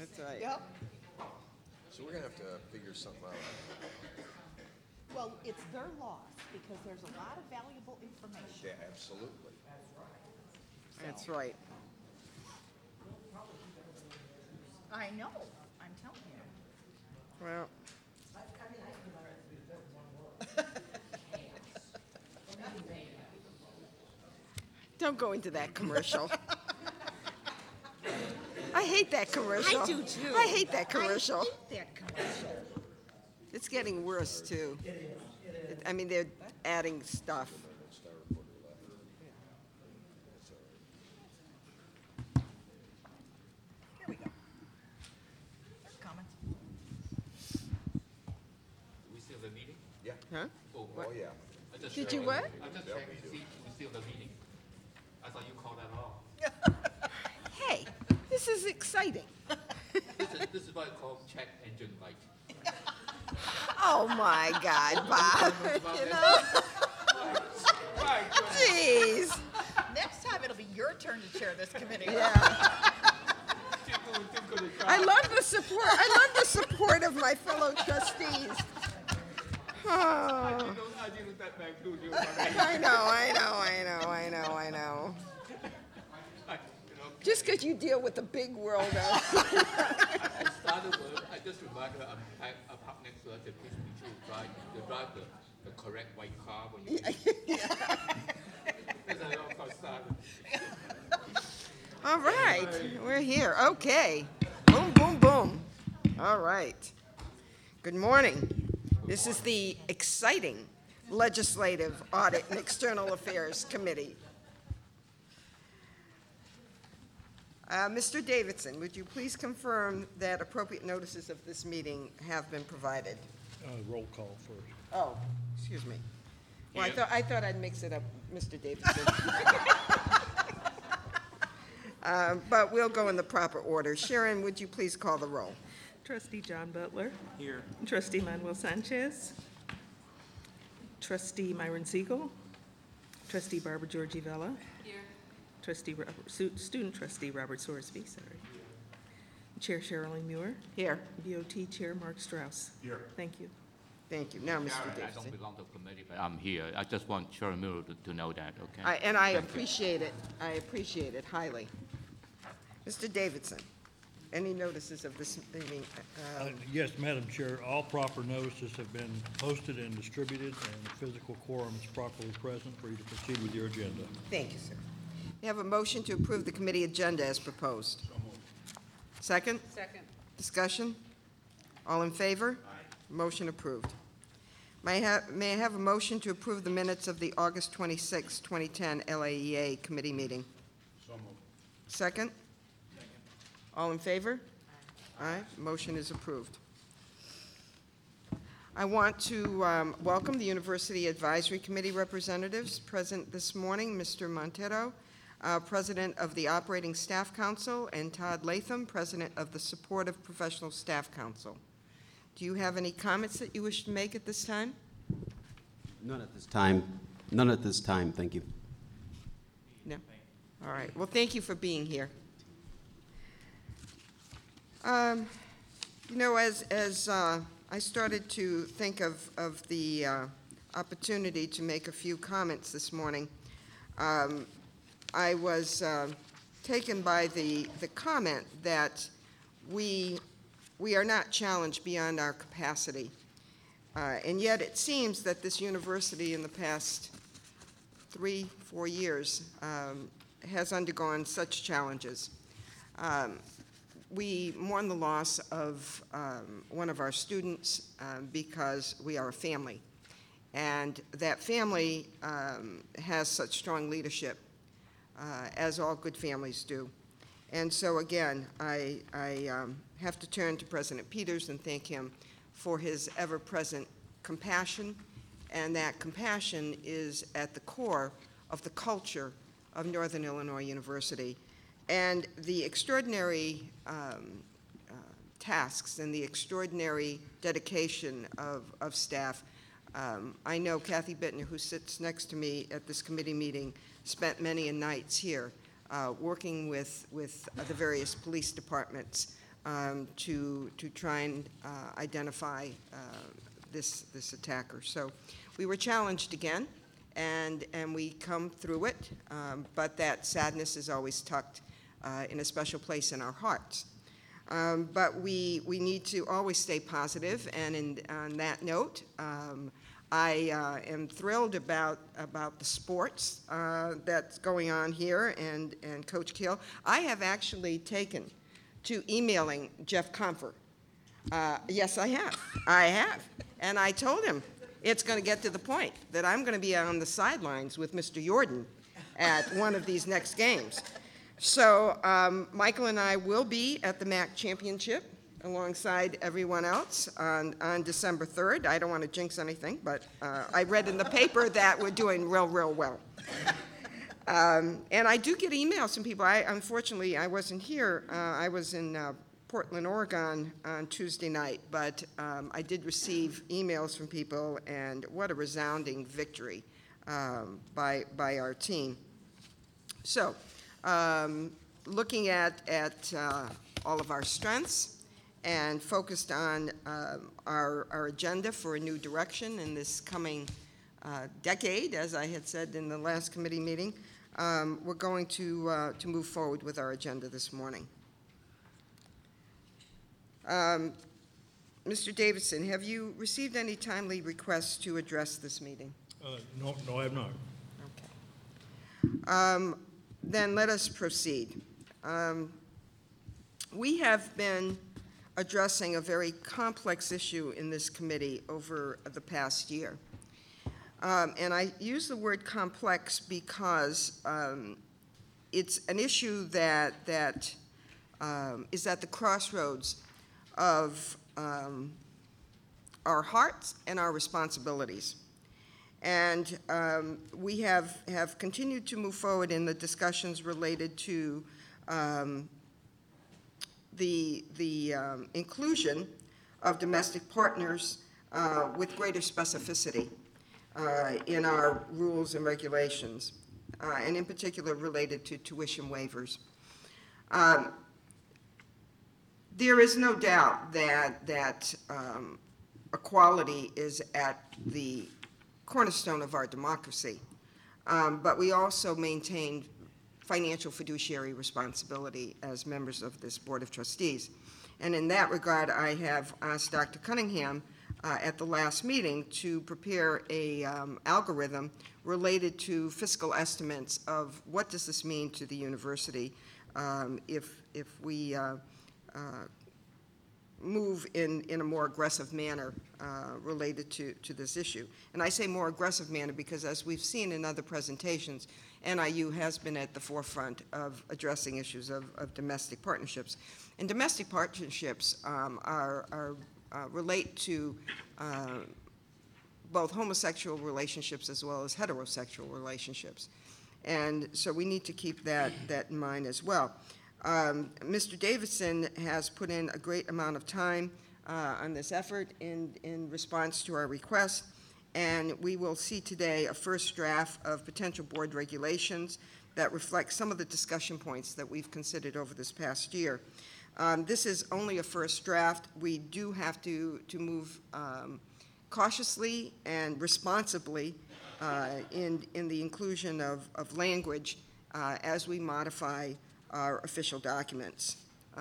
That's right. Yep. So we're gonna have to figure something out. Well, it's their loss because there's a lot of valuable information. Yeah, absolutely. That's right. I know. I'm telling you. Well, don't go into that commercial. I hate that commercial. I do too. I hate that commercial. I hate that commercial. It's getting worse too. I mean, they're adding stuff. Here we go. They're coming. We still the meeting? Yeah. Huh? Oh, Oh, yeah. I just Did you what? I just Yep. checking to see we still the meeting. I thought you called that off. Hey, this is exciting. This is what I call check engine light. Oh my God, Bob. You know? Jeez. Next time it'll be your turn to chair this committee. Yeah. I love the support. I love the support of my fellow trustees. Oh. I didn't that back to you. I know. Just because you deal with the big world of. I started with, I just reminded her I park next to her, said, please be sure you drive the correct white car when you. Because I don't started. All right, we're here. Okay. Boom, boom, boom. All right. Good morning. This is the exciting Legislative Audit and External Affairs Committee. Mr. Davidson, would you please confirm that appropriate notices of this meeting have been provided? Roll call first. Oh, excuse me. Well, I thought I'd mix it up, Mr. Davidson. But we'll go in the proper order. Sharon, would you please call the roll? Trustee John Butler. Here. Trustee Manuel Sanchez. Trustee Myron Siegel. Trustee Barbara Georgie Vella. Here. Student Trustee Robert Sorsby, sorry. Chair Sherilyn Muir. Here. BOT Chair Mark Strauss. Here. Thank you. Thank you. Now, Mr. I don't Davidson. belong to the committee, but I'm here. I just want Sharon Miller to know that, okay? I Thank you. appreciate it. I appreciate it highly. Mr. Davidson, any notices of this meeting? Yes, Madam Chair, all proper notices have been posted and distributed, and the physical quorum is properly present for you to proceed with your agenda. Thank you, sir. We have a motion to approve the committee agenda as proposed. Second? Second. Discussion? All in favor? Motion approved. May I have a motion to approve the minutes of the August 26, 2010 LAEA committee meeting? So moved. Second? All in favor? Aye. Motion is approved. I want to welcome the University Advisory Committee representatives present this morning, Mr. Montero, President of the Operating Staff Council, and Todd Latham, President of the Supportive Professional Staff Council. Do you have any comments that you wish to make at this time? None at this time. None at this time, thank you. No? All right. Well, thank you for being here. You know, as I started to think of the opportunity to make a few comments this morning, I was taken by the comment that we are not challenged beyond our capacity. And yet it seems that this university in the past 3-4 years has undergone such challenges. We mourn the loss of one of our students because we are a family. And that family has such strong leadership, as all good families do. And so again, I have to turn to President Peters and thank him for his ever-present compassion, and that compassion is at the core of the culture of Northern Illinois University. And the extraordinary tasks and the extraordinary dedication of staff. I know Kathy Bittner, who sits next to me at this committee meeting, spent many nights here working with the various police departments to try and identify this attacker. So we were challenged again, and we come through it, but that sadness is always tucked in a special place in our hearts. But we need to always stay positive, and on that note, I am thrilled about the sports that's going on here, and Coach Keel. I have actually taken to emailing Jeff Comfer. Yes, I have. And I told him it's going to get to the point that I'm going to be on the sidelines with Mr. Jordan at one of these next games. So Michael and I will be at the MAC Championship alongside everyone else on December 3rd. I don't want to jinx anything, but I read in the paper that we're doing real well. And I do get emails from people. Unfortunately, I wasn't here. I was in Portland, Oregon on Tuesday night, but I did receive emails from people, and what a resounding victory by our team. So, looking at all of our strengths and focused on our agenda for a new direction in this coming decade, as I had said in the last committee meeting, we're going to move forward with our agenda this morning. Mr. Davidson, have you received any timely requests to address this meeting? No, I have not. Okay. Then let us proceed. We have been addressing a very complex issue in this committee over the past year. And I use the word complex because it's an issue that is at the crossroads of our hearts and our responsibilities. And we have continued to move forward in the discussions related to the inclusion of domestic partners with greater specificity in our rules and regulations, and in particular related to tuition waivers. There is no doubt that equality is at the cornerstone of our democracy, but we also maintain financial fiduciary responsibility as members of this Board of Trustees. And in that regard, I have asked Dr. Cunningham at the last meeting to prepare a algorithm related to fiscal estimates of what does this mean to the university if we move in a more aggressive manner related to this issue. And I say more aggressive manner because, as we've seen in other presentations, NIU has been at the forefront of addressing issues of domestic partnerships. And domestic partnerships relate to both homosexual relationships as well as heterosexual relationships. And so we need to keep that in mind as well. Mr. Davidson has put in a great amount of time on this effort in response to our request, and we will see today a first draft of potential board regulations that reflect some of the discussion points that we've considered over this past year. This is only a first draft. We do have to move cautiously and responsibly in the inclusion of language as we modify our official documents.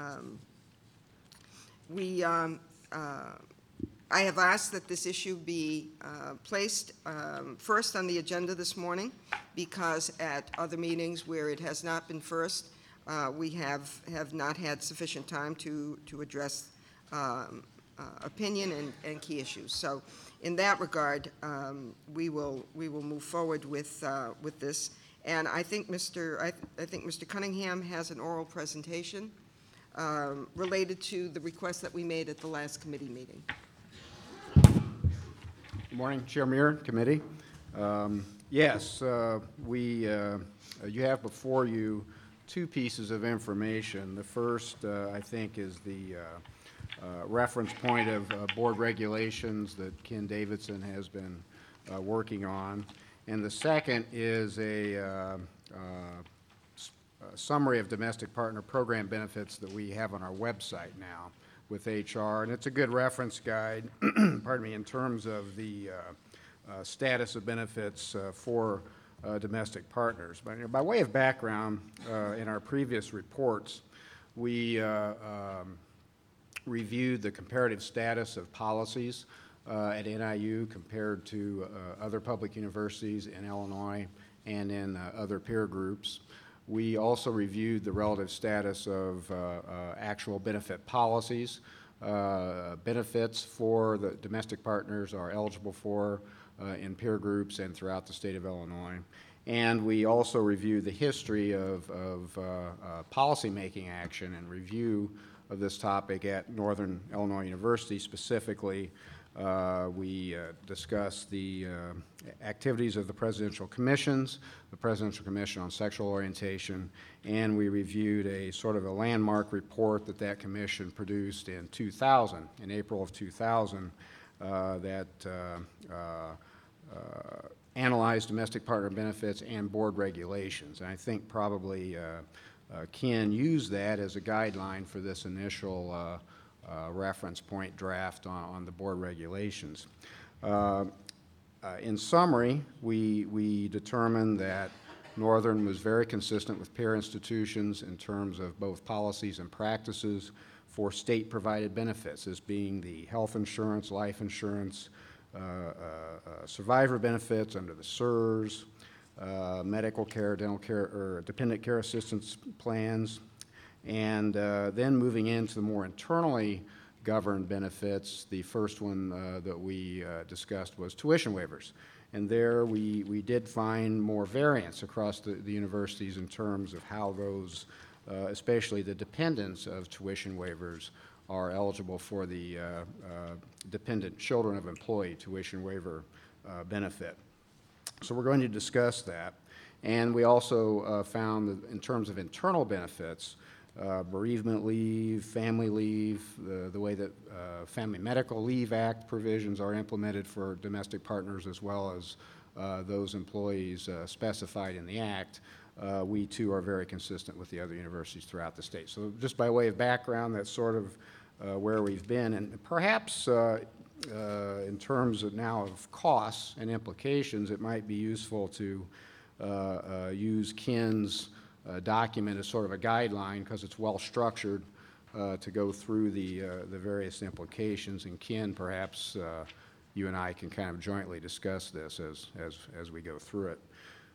I have asked that this issue be placed first on the agenda this morning because at other meetings where it has not been first, we have not had sufficient time to address opinion and key issues. So in that regard, we will move forward with this. And I think Mr. Cunningham has an oral presentation related to the request that we made at the last committee meeting. Good morning, Chair Muir, committee. Yes, you have before you two pieces of information. The first, I think, is the reference point of board regulations that Ken Davidson has been working on. And the second is a summary of domestic partner program benefits that we have on our website now with HR, and it's a good reference guide, pardon me, in terms of the status of benefits for domestic partners. But by way of background, in our previous reports, we reviewed the comparative status of policies at NIU compared to other public universities in Illinois and in other peer groups. We also reviewed the relative status of actual benefit policies. Benefits for the domestic partners are eligible for in peer groups and throughout the state of Illinois. And we also reviewed the history of policymaking action and review of this topic at Northern Illinois University. Specifically, we discussed the activities of the presidential commissions, the Presidential Commission on Sexual Orientation, and we reviewed a sort of a landmark report that commission produced in 2000, in April of 2000, that analyzed domestic partner benefits and board regulations. And I think probably Ken used that as a guideline for this initial reference point draft on the board regulations. In summary, we determined that Northern was very consistent with peer institutions in terms of both policies and practices for state-provided benefits, as being the health insurance, life insurance, survivor benefits under the SERS, medical care, dental care, or dependent care assistance plans, and then moving into the more internally governed benefits. The first one that we discussed was tuition waivers. And there we did find more variance across the universities in terms of how those, especially the dependents of tuition waivers, are eligible for the dependent children of employee tuition waiver benefit. So we're going to discuss that. And we also found that in terms of internal benefits, bereavement leave, family leave, the way that Family Medical Leave Act provisions are implemented for domestic partners, as well as those employees specified in the Act, we too are very consistent with the other universities throughout the state. So just by way of background, that's sort of where we've been. And perhaps in terms of now of costs and implications, it might be useful to use Ken's document as sort of a guideline, because it's well structured to go through the various implications. And Ken, perhaps you and I can kind of jointly discuss this as we go through it.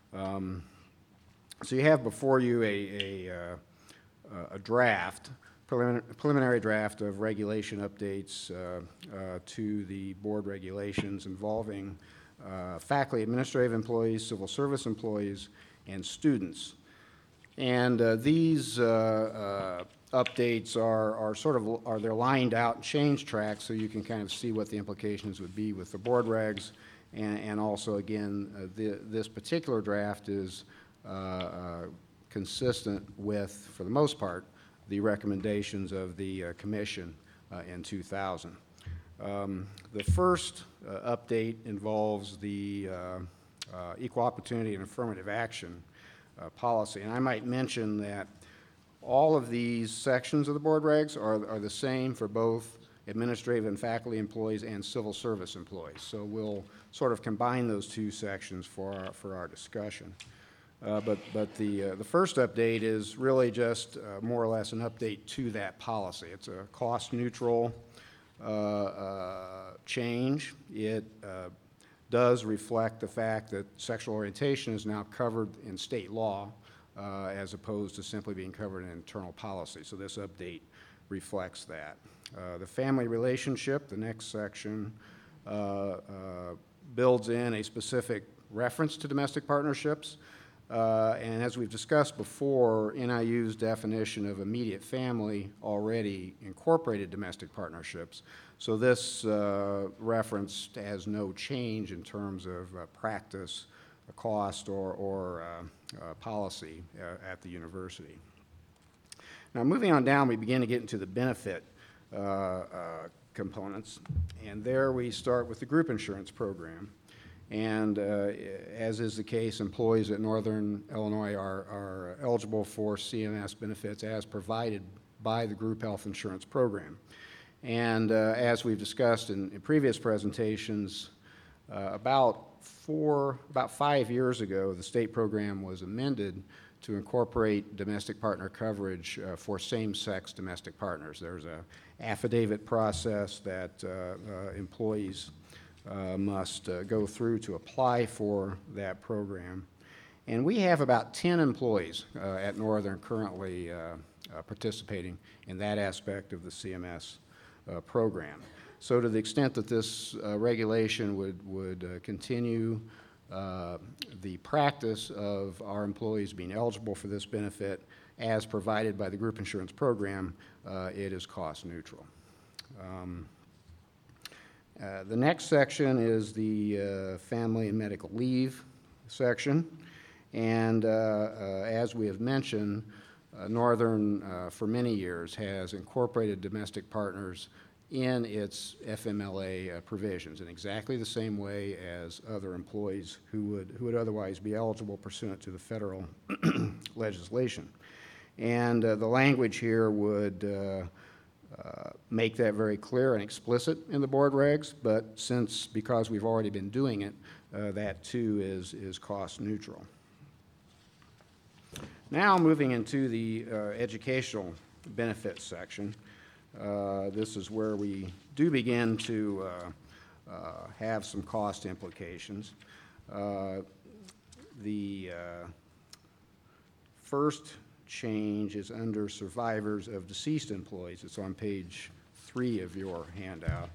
So you have before you a draft, preliminary draft of regulation updates to the board regulations involving faculty, administrative employees, civil service employees, and students. And these updates are they're lined out in change tracks, so you can kind of see what the implications would be with the board regs. And also, again, this particular draft is consistent with, for the most part, the recommendations of the commission in 2000. The first update involves the equal opportunity and affirmative action policy. And I might mention that all of these sections of the board regs are the same for both administrative and faculty employees and civil service employees. So we'll sort of combine those two sections for our discussion. But the first update is really just more or less an update to that policy. It's a cost-neutral change. It does reflect the fact that sexual orientation is now covered in state law as opposed to simply being covered in internal policy. So this update reflects that. The family relationship, the next section, builds in a specific reference to domestic partnerships. And as we've discussed before, NIU's definition of immediate family already incorporated domestic partnerships. So this reference has no change in terms of practice, cost, or policy at the university. Now, moving on down, we begin to get into the benefit components. And there we start with the group insurance program. And as is the case, employees at Northern Illinois are eligible for CMS benefits as provided by the group health insurance program. And as we've discussed in previous presentations, about 5 years ago, the state program was amended to incorporate domestic partner coverage for same-sex domestic partners. There's an affidavit process that employees must go through to apply for that program. And we have about 10 employees at Northern currently participating in that aspect of the CMS program. So to the extent that this regulation would continue the practice of our employees being eligible for this benefit as provided by the group insurance program, it is cost neutral. The next section is the family and medical leave section. And as we have mentioned, Northern, for many years, has incorporated domestic partners in its FMLA provisions in exactly the same way as other employees who would otherwise be eligible pursuant to the federal legislation. And the language here would make that very clear and explicit in the board regs, but because we've already been doing it, that too is cost neutral. Now moving into the educational benefits section. This is where we do begin to have some cost implications. The first change is under survivors of deceased employees. It's on page 3 of your handout.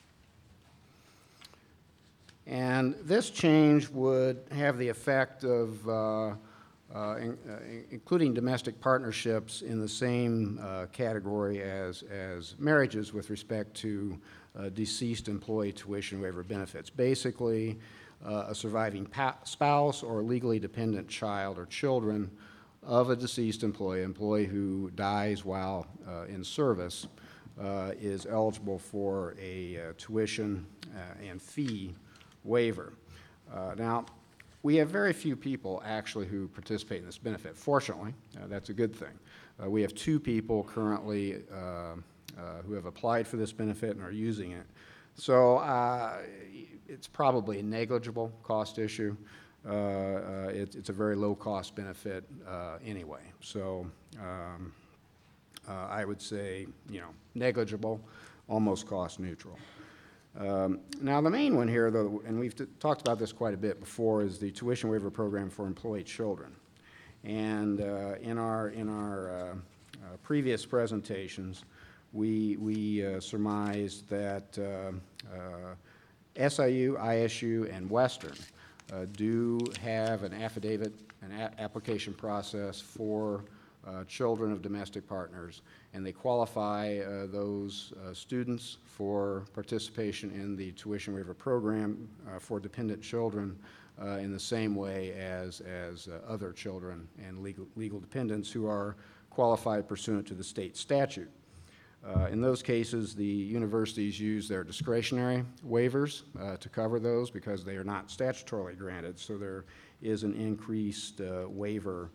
And this change would have the effect of including domestic partnerships in the same category as marriages with respect to deceased employee tuition waiver benefits. Basically, a surviving spouse or legally dependent child or children of a deceased employee who dies while in service is eligible for a tuition and fee waiver. Now, we have very few people actually who participate in this benefit. Fortunately, that's a good thing. We have 2 people currently who have applied for this benefit and are using it. So it's probably a negligible cost issue. It's a very low-cost benefit anyway. So I would say, negligible, almost cost neutral. Now, the main one here, though, and we've talked about this quite a bit before, is the tuition waiver program for employee children. And in our previous presentations, we surmised that SIU, ISU, and Western do have an affidavit, an application process for children of domestic partners, and they qualify those students for participation in the tuition waiver program for dependent children in the same way as other children and legal dependents who are qualified pursuant to the state statute. In those cases, the universities use their discretionary waivers to cover those because they are not statutorily granted, so there is an increased waiver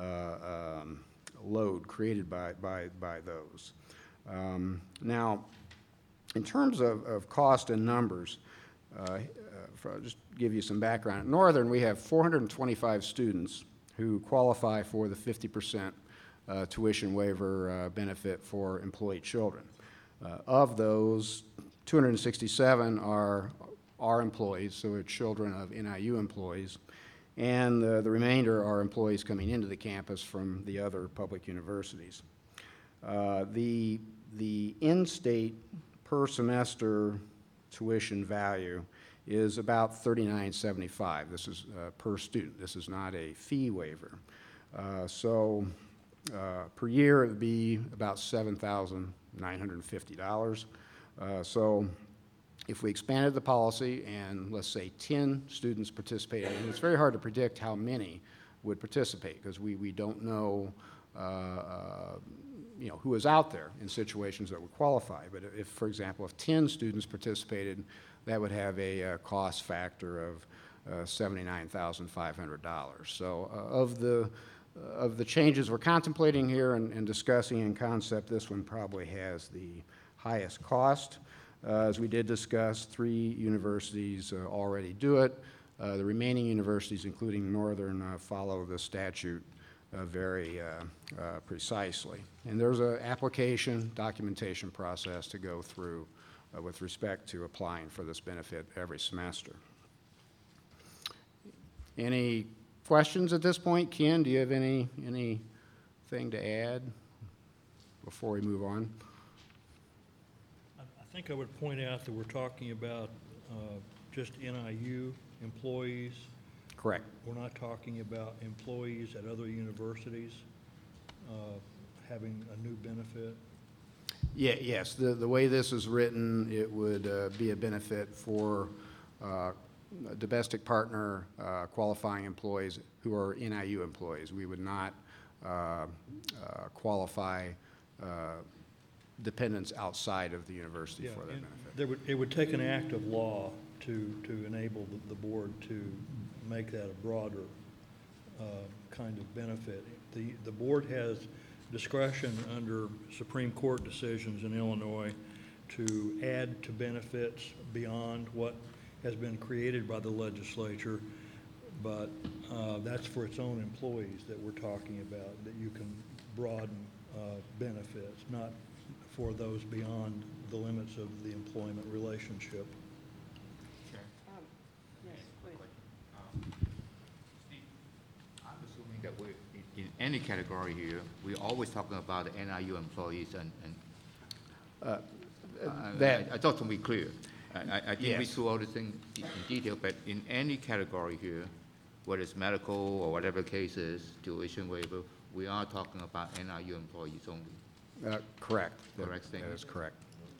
load created by those. Now, in terms of cost and numbers, I'll just give you some background. At Northern, we have 425 students who qualify for the 50% tuition waiver benefit for employee children. Of those, 267 are our employees, so they're children of NIU employees, and the remainder are employees coming into the campus from the other public universities. The in-state per semester tuition value is about $39.75. This is per student. This is not a fee waiver. Per year, it would be about $7,950. So if we expanded the policy and, let's say, 10 students participated, and it's very hard to predict how many would participate because we don't know who is out there in situations that would qualify. But if, for example, if 10 students participated, that would have a cost factor of $79,500. So of the changes we're contemplating here and discussing in concept, this one probably has the highest cost. As we did discuss, 3 universities already do it. The remaining universities, including Northern, follow the statute very precisely. And there's an application documentation process to go through with respect to applying for this benefit every semester. Any questions at this point? Ken, do you have anything to add before we move on? I think I would point out that we're talking about just NIU employees. Correct. We're not talking about employees at other universities having a new benefit. Yeah, yes, the way this is written, it would be a benefit for domestic partner qualifying employees who are NIU employees. We would not qualify dependents outside of the university Yeah, for that and benefit. it would take an act of law to enable the board to make that a broader kind of benefit. The board has discretion under Supreme Court decisions in Illinois to add to benefits beyond what has been created by the legislature, but that's for its own employees that we're talking about, that you can broaden benefits, not for those beyond the limits of the employment relationship. Steve, I'm assuming that we're, in any category here, we're always talking about the NIU employees and I thought to be clear. I didn't read Yes. through all the things in detail, but in any category here, whether it's medical or whatever the case is, tuition waiver, we are talking about NIU employees only. Correct. Correct That statement? is correct.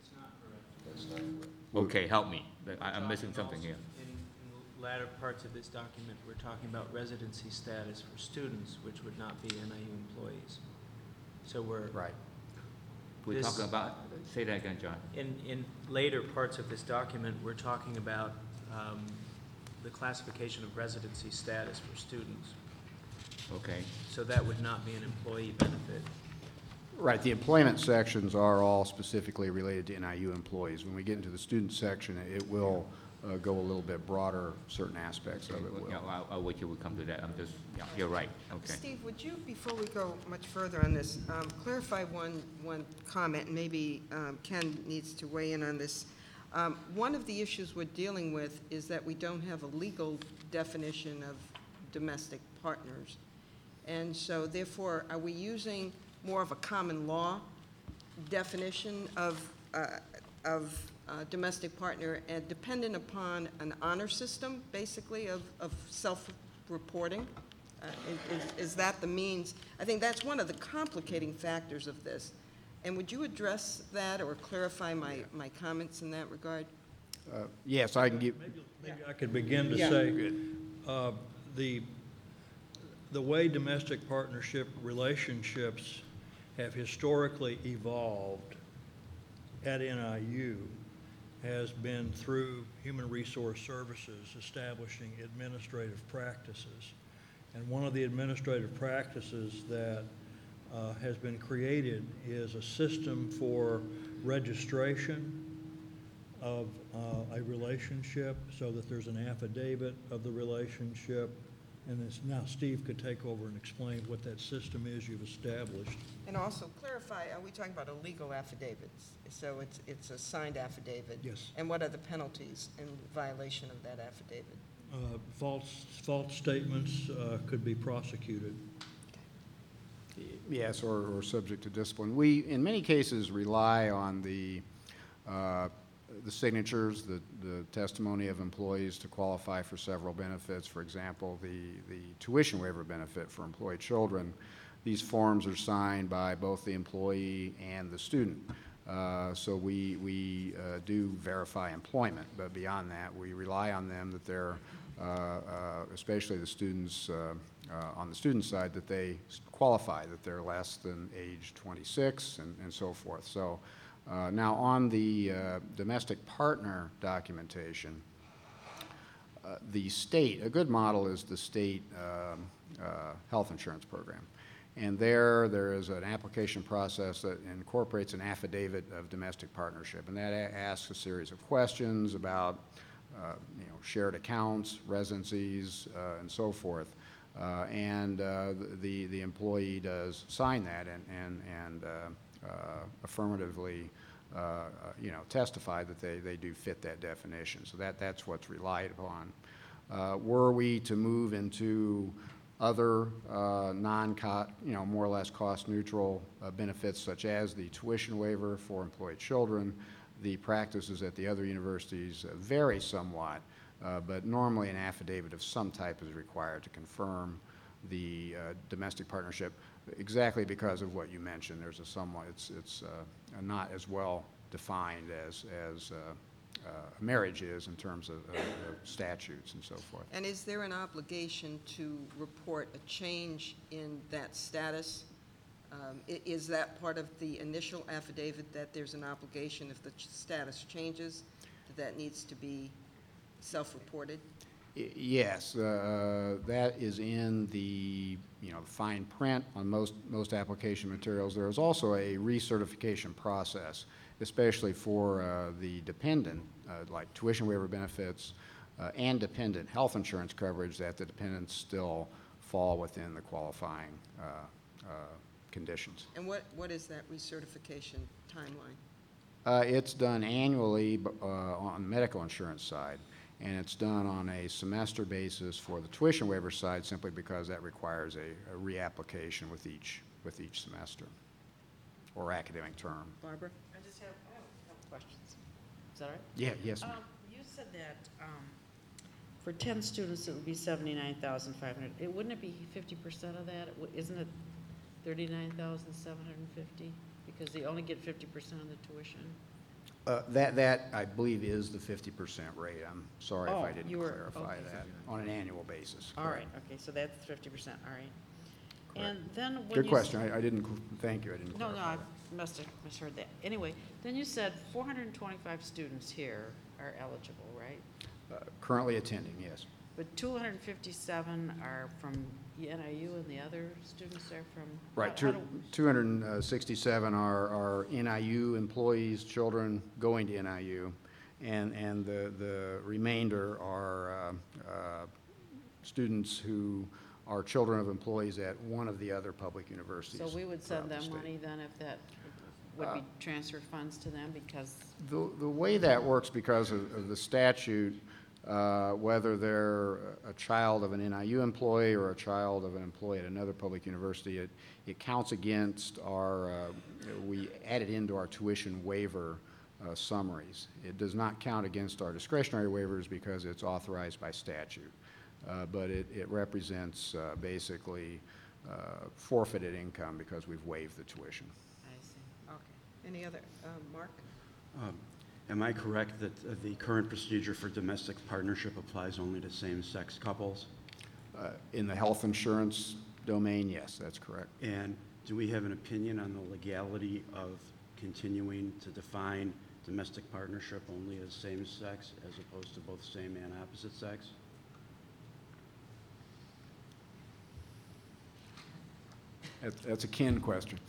Okay, help me. I'm missing something here. In the latter parts of this document, we're talking about residency status for students, which would not be NIU employees. So we're, Right. We're This- talking about, say that again, John. in later parts of this document, we're talking about the classification of residency status for students. Okay. So that would not be an employee benefit. Right, the employment sections are all specifically related to NIU employees. When we get into the student section, it will go a little bit broader, certain aspects of it will. Yeah, I'll wait till we come to that. I'm just, yeah, you're right. Okay. Steve, would you, before we go much further on this, clarify one comment, and maybe Ken needs to weigh in on this. One of the issues we're dealing with is that we don't have a legal definition of domestic partners. And so therefore, are we using more of a common law definition of domestic partner and dependent upon an honor system, basically, of self-reporting? Is that the means? I think that's one of the complicating factors of this. And would you address that or clarify my comments in that regard? Yes, I can give, Maybe I could begin to Yeah. say, the way domestic partnership relationships have historically evolved at NIU has been through Human Resource Services establishing administrative practices. And one of the administrative practices that has been created is a system for registration of a relationship so that there's an affidavit of the relationship. And it's, now Steve could take over and explain what that system is you've established. And also clarify, are we talking about a legal affidavit? So it's a signed affidavit? Yes. And what are the penalties in violation of that affidavit? False statements could be prosecuted. yes, or subject to discipline. We, in many cases, rely on the signatures, the testimony of employees to qualify for several benefits. For example, the tuition waiver benefit for employed children. These forms are signed by both the employee and the student. So we do verify employment, but beyond that, we rely on them that they're, especially the students on the student side, that they qualify, that they're less than age 26 and so forth. So now on the domestic partner documentation, The state, a good model is the state health insurance program. And there is an application process that incorporates an affidavit of domestic partnership, and that asks a series of questions about, shared accounts, residencies, and so forth. The employee does sign that and affirmatively, testify that they do fit that definition. So that's what's relied upon. Were we to move into other more or less cost-neutral benefits, such as the tuition waiver for employed children, the practices at the other universities vary somewhat, but normally an affidavit of some type is required to confirm the domestic partnership, exactly because of what you mentioned. There's it's not as well defined as marriage is in terms of statutes and so forth. And is there an obligation to report a change in that status? Is that part of the initial affidavit, that there's an obligation if the status changes, that needs to be self-reported? Yes, that is in the fine print on most application materials. There is also a recertification process, especially for the dependent, like tuition waiver benefits and dependent health insurance coverage, that the dependents still fall within the qualifying conditions. And what is that recertification timeline? It's done annually on the medical insurance side, and it's done on a semester basis for the tuition waiver side, simply because that requires a reapplication with each semester or academic term. Barbara? I just have a couple questions. Is that all right? Yeah, yes, ma'am. You said that for 10 students, it would be $79,500. Wouldn't it be 50% of that? Isn't it $39,750? Because they only get 50% of the tuition. That I believe is the 50% rate. I'm sorry if I didn't clarify okay. that on an annual basis. All right, okay, so that's 50%, all right. And then when Good you question. I didn't, thank you, I didn't No, clarify I that. must have misheard that. Anyway, then you said 425 students here are eligible, right? Currently attending, yes. But 257 are from NIU and the other students are from? Right, how do- 267 are NIU employees, children going to NIU, and the remainder are students who are children of employees at one of the other public universities. So we would throughout send the them state. money then if that would be transfer funds to them because? The way that works, because of the statute, whether they're a child of an NIU employee or a child of an employee at another public university, it counts against we add it into our tuition waiver summaries. It does not count against our discretionary waivers because it's authorized by statute. But it represents basically forfeited income because we've waived the tuition. I see, okay. Any other, Mark? Am I correct that the current procedure for domestic partnership applies only to same-sex couples? In the health insurance domain, yes, that's correct. And do we have an opinion on the legality of continuing to define domestic partnership only as same-sex as opposed to both same and opposite sex? That's a Ken question.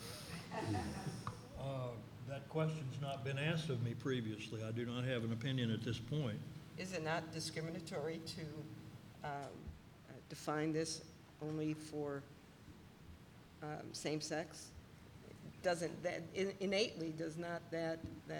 That question's not been asked of me previously. I do not have an opinion at this point. Is it not discriminatory to define this only for same-sex? Doesn't that innately, does not that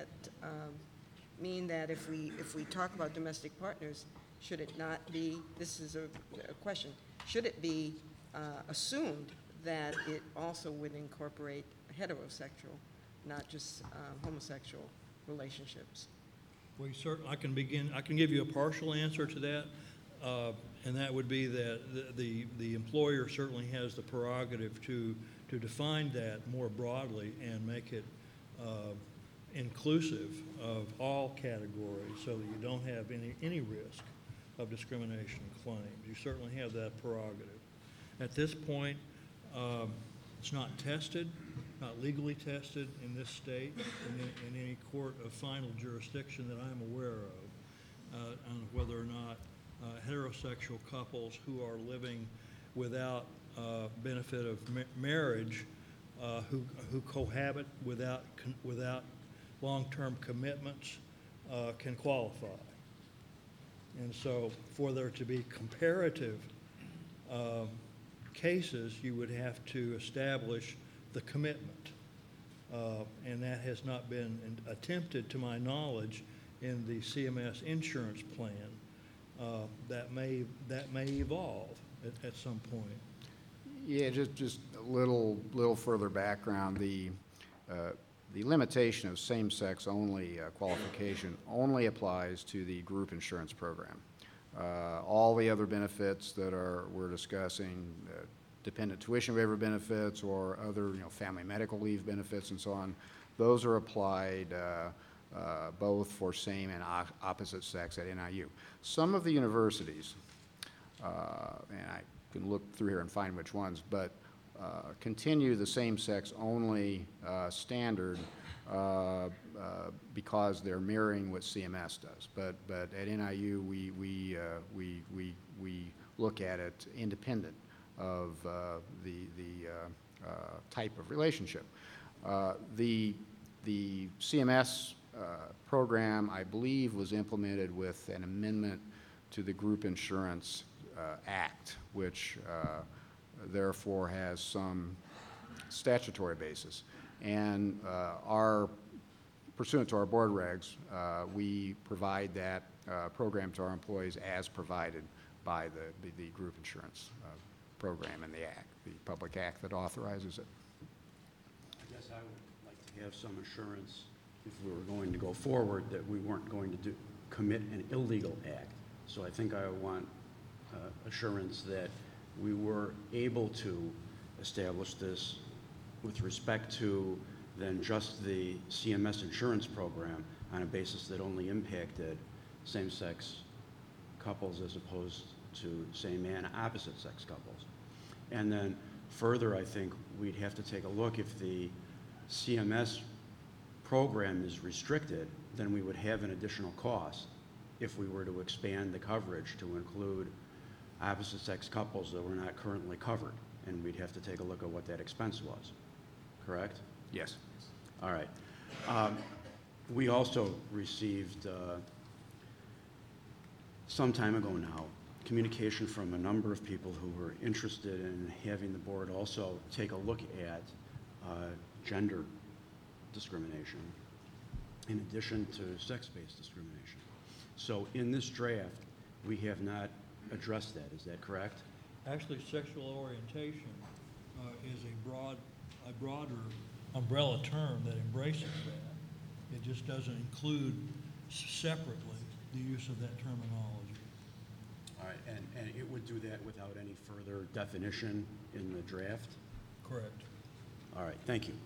mean that if we talk about domestic partners, should it not be, this is a question, should it be assumed that it also would incorporate heterosexual, not just homosexual relationships? I can give you a partial answer to that, and that would be that the employer certainly has the prerogative to define that more broadly and make it inclusive of all categories so that you don't have any risk of discrimination claims. You certainly have that prerogative. At this point, it's not tested, not legally tested in this state, in any court of final jurisdiction that I'm aware of, on whether or not heterosexual couples who are living without benefit of marriage, who cohabit without long-term commitments, can qualify. And so for there to be comparative cases, you would have to establish the commitment. And that has not been attempted, to my knowledge, in the CMS insurance plan. That may evolve at some point. Yeah, just a little further background. The limitation of same-sex only qualification only applies to the group insurance program. All the other benefits that we're discussing, dependent tuition waiver benefits or other, family medical leave benefits and so on, those are applied both for same and opposite sex at NIU. Some of the universities, and I can look through here and find which ones, but continue the same-sex only standard because they're mirroring what CMS does. But at NIU, we look at it independent of the type of relationship. The CMS program, I believe, was implemented with an amendment to the Group Insurance Act, which therefore has some statutory basis. And pursuant to our board regs, we provide that program to our employees as provided by the group insurance program and the act, the public act that authorizes it. I guess I would like to have some assurance, if we were going to go forward, that we weren't going to commit an illegal act. So I think I want assurance that we were able to establish this with respect to then just the CMS insurance program on a basis that only impacted same-sex couples as opposed to same and opposite sex couples. And then further, I think we'd have to take a look, if the CMS program is restricted, then we would have an additional cost if we were to expand the coverage to include opposite sex couples that were not currently covered. And we'd have to take a look at what that expense was. Correct? Yes. All right. We also received, some time ago now, communication from a number of people who were interested in having the board also take a look at gender discrimination in addition to sex-based discrimination. So in this draft, we have not addressed that. Is that correct? Actually, sexual orientation is a broader umbrella term that embraces that. It just doesn't include separately the use of that terminology. All right, and it would do that without any further definition in the draft? Correct. All right, thank you.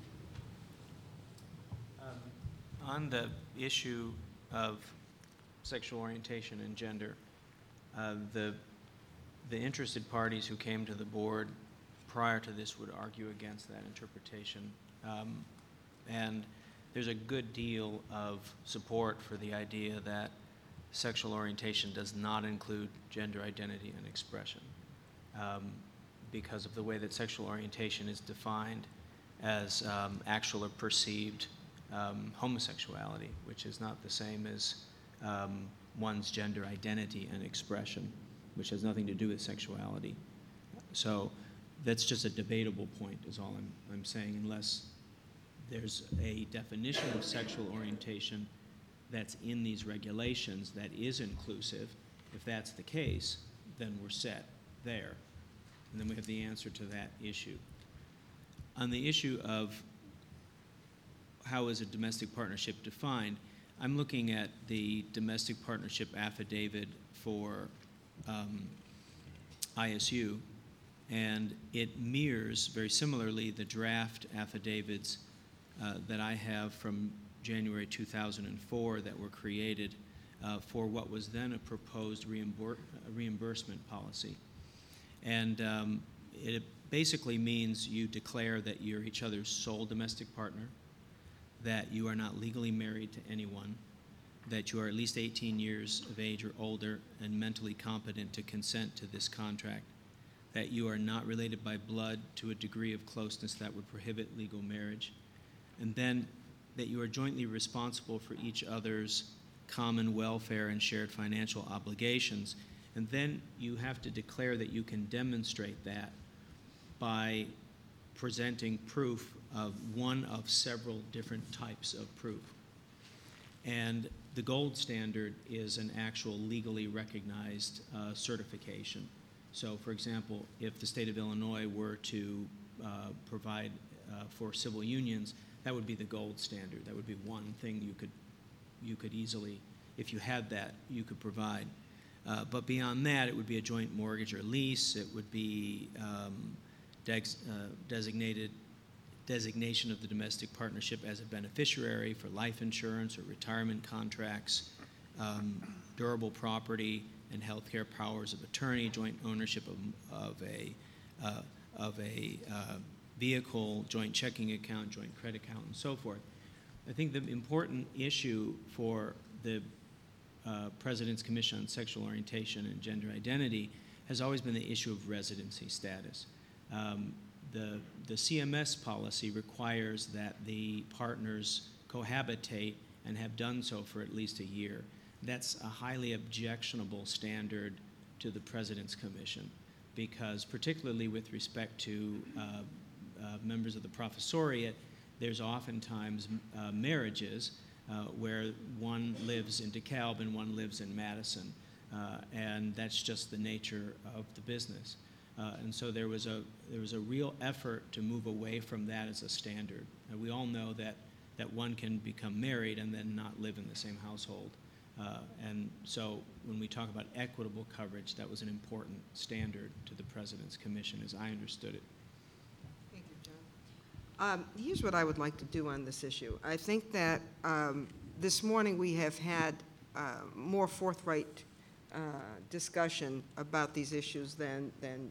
On the issue of sexual orientation and gender, the interested parties who came to the board prior to this would argue against that interpretation. And there's a good deal of support for the idea that sexual orientation does not include gender identity and expression, because of the way that sexual orientation is defined as actual or perceived homosexuality, which is not the same as one's gender identity and expression, which has nothing to do with sexuality. So that's just a debatable point, is all I'm saying, unless there's a definition of sexual orientation that's in these regulations that is inclusive. If that's the case, then we're set there. And then we have the answer to that issue. On the issue of how is a domestic partnership defined, I'm looking at the domestic partnership affidavit for ISU, and it mirrors very similarly the draft affidavits that I have from January 2004 that were created for what was then a proposed reimbursement policy. And it basically means you declare that you're each other's sole domestic partner, that you are not legally married to anyone, that you are at least 18 years of age or older and mentally competent to consent to this contract, that you are not related by blood to a degree of closeness that would prohibit legal marriage, and then that you are jointly responsible for each other's common welfare and shared financial obligations. And then you have to declare that you can demonstrate that by presenting proof of one of several different types of proof. And the gold standard is an actual legally recognized certification. So, for example, if the state of Illinois were to provide for civil unions, that would be the gold standard. That would be one thing you could easily, if you had that, you could provide. But beyond that, it would be a joint mortgage or lease. It would be designation of the domestic partnership as a beneficiary for life insurance or retirement contracts, durable property and healthcare powers of attorney, joint ownership of a vehicle, joint checking account, joint credit account, and so forth. I think the important issue for the President's Commission on Sexual Orientation and Gender Identity has always been the issue of residency status. The CMS policy requires that the partners cohabitate and have done so for at least a year. That's a highly objectionable standard to the President's Commission, because particularly with respect to members of the professoriate, there's oftentimes marriages where one lives in DeKalb and one lives in Madison, and that's just the nature of the business. And so there was a real effort to move away from that as a standard. And we all know that one can become married and then not live in the same household. And so when we talk about equitable coverage, that was an important standard to the President's Commission, as I understood it. Thank you, John. Here's what I would like to do on this issue. I think that this morning we have had more forthright discussion about these issues than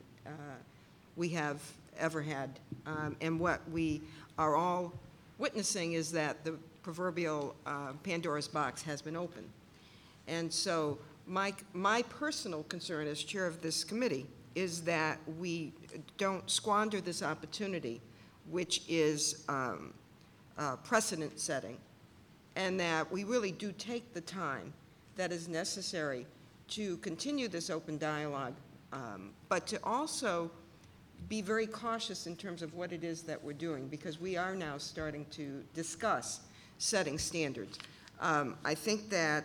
we have ever had. And what we are all witnessing is that the proverbial Pandora's box has been opened. And so my personal concern as chair of this committee is that we don't squander this opportunity, which is precedent setting, and that we really do take the time that is necessary to continue this open dialogue, but to also be very cautious in terms of what it is that we're doing, because we are now starting to discuss setting standards. I think that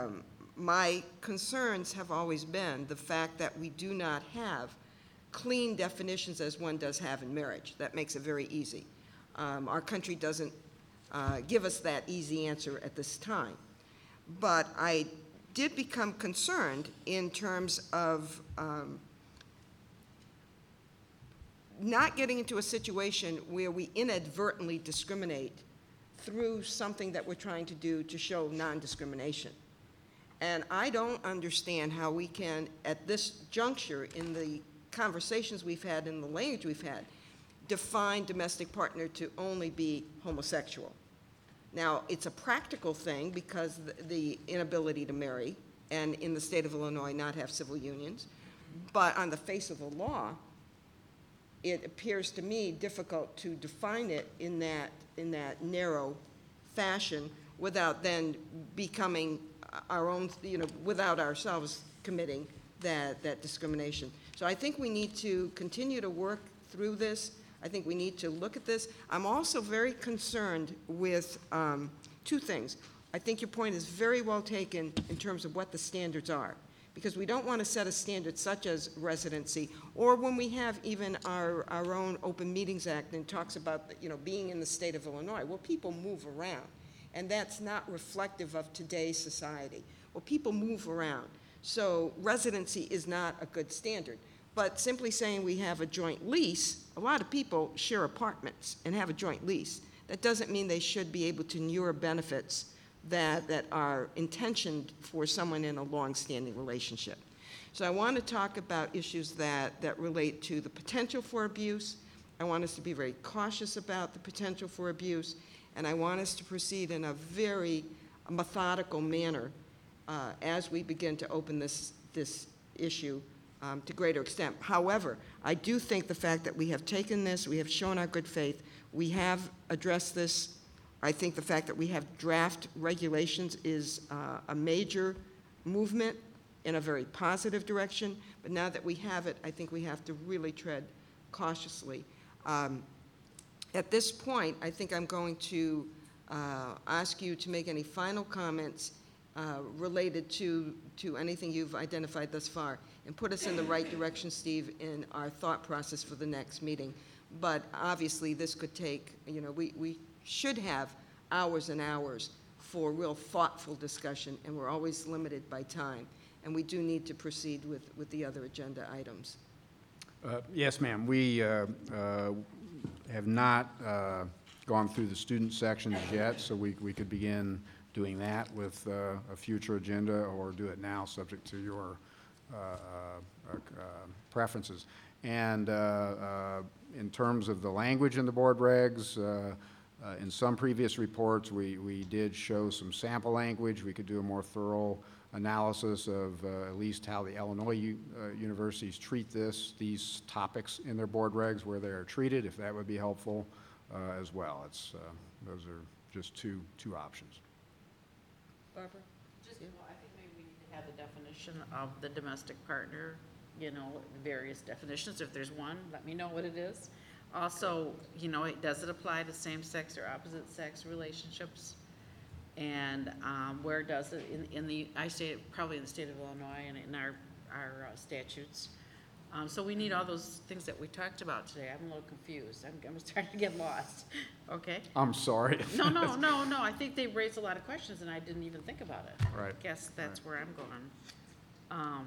my concerns have always been the fact that we do not have clean definitions as one does have in marriage. That makes it very easy. Our country doesn't give us that easy answer at this time. But I did become concerned in terms of not getting into a situation where we inadvertently discriminate through something that we're trying to do to show non-discrimination. And I don't understand how we can, at this juncture, in the conversations we've had, in the language we've had, define domestic partner to only be homosexual. Now, it's a practical thing because the inability to marry, and in the state of Illinois not have civil unions, but on the face of the law, it appears to me difficult to define it in that narrow fashion without then becoming our own, without ourselves committing that discrimination. So I think we need to continue to work through this. I think we need to look at this. I'm also very concerned with two things. I think your point is very well taken in terms of what the standards are, because we don't want to set a standard such as residency, or when we have even our own Open Meetings Act and talks about being in the state of Illinois. Well, people move around, and that's not reflective of today's society. Well, people move around, so residency is not a good standard. But simply saying we have a joint lease, a lot of people share apartments and have a joint lease. That doesn't mean they should be able to inure benefits that are intentioned for someone in a long-standing relationship. So I want to talk about issues that relate to the potential for abuse. I want us to be very cautious about the potential for abuse, and I want us to proceed in a very a methodical manner as we begin to open this issue to greater extent. However, I do think the fact that we have taken this, we have shown our good faith, we have addressed this. I think the fact that we have draft regulations is a major movement in a very positive direction, but now that we have it, I think we have to really tread cautiously. At this point, I think I'm going to ask you to make any final comments related to anything you've identified thus far, and put us in the right direction, Steve, in our thought process for the next meeting. But obviously, this could take, we should have hours and hours for real thoughtful discussion, and we're always limited by time. And we do need to proceed with the other agenda items. Yes, ma'am. We have not gone through the student sections yet, so we could begin doing that with a future agenda, or do it now, subject to your preferences. And in terms of the language in the board regs, in some previous reports, we did show some sample language. We could do a more thorough analysis of at least how the Illinois universities treat these topics in their board regs, where they are treated, if that would be helpful as well. Those are just two options. Barbara? I think maybe we need to have the definition of the domestic partner, various definitions. If there's one, let me know what it is. Also, does it apply to same-sex or opposite-sex relationships? And where does it, probably in the state of Illinois and in our statutes. So we need all those things that we talked about today. I'm a little confused. I'm starting to get lost. Okay? I'm sorry. No. I think they raised a lot of questions, and I didn't even think about it. Right. I guess that's where I'm going.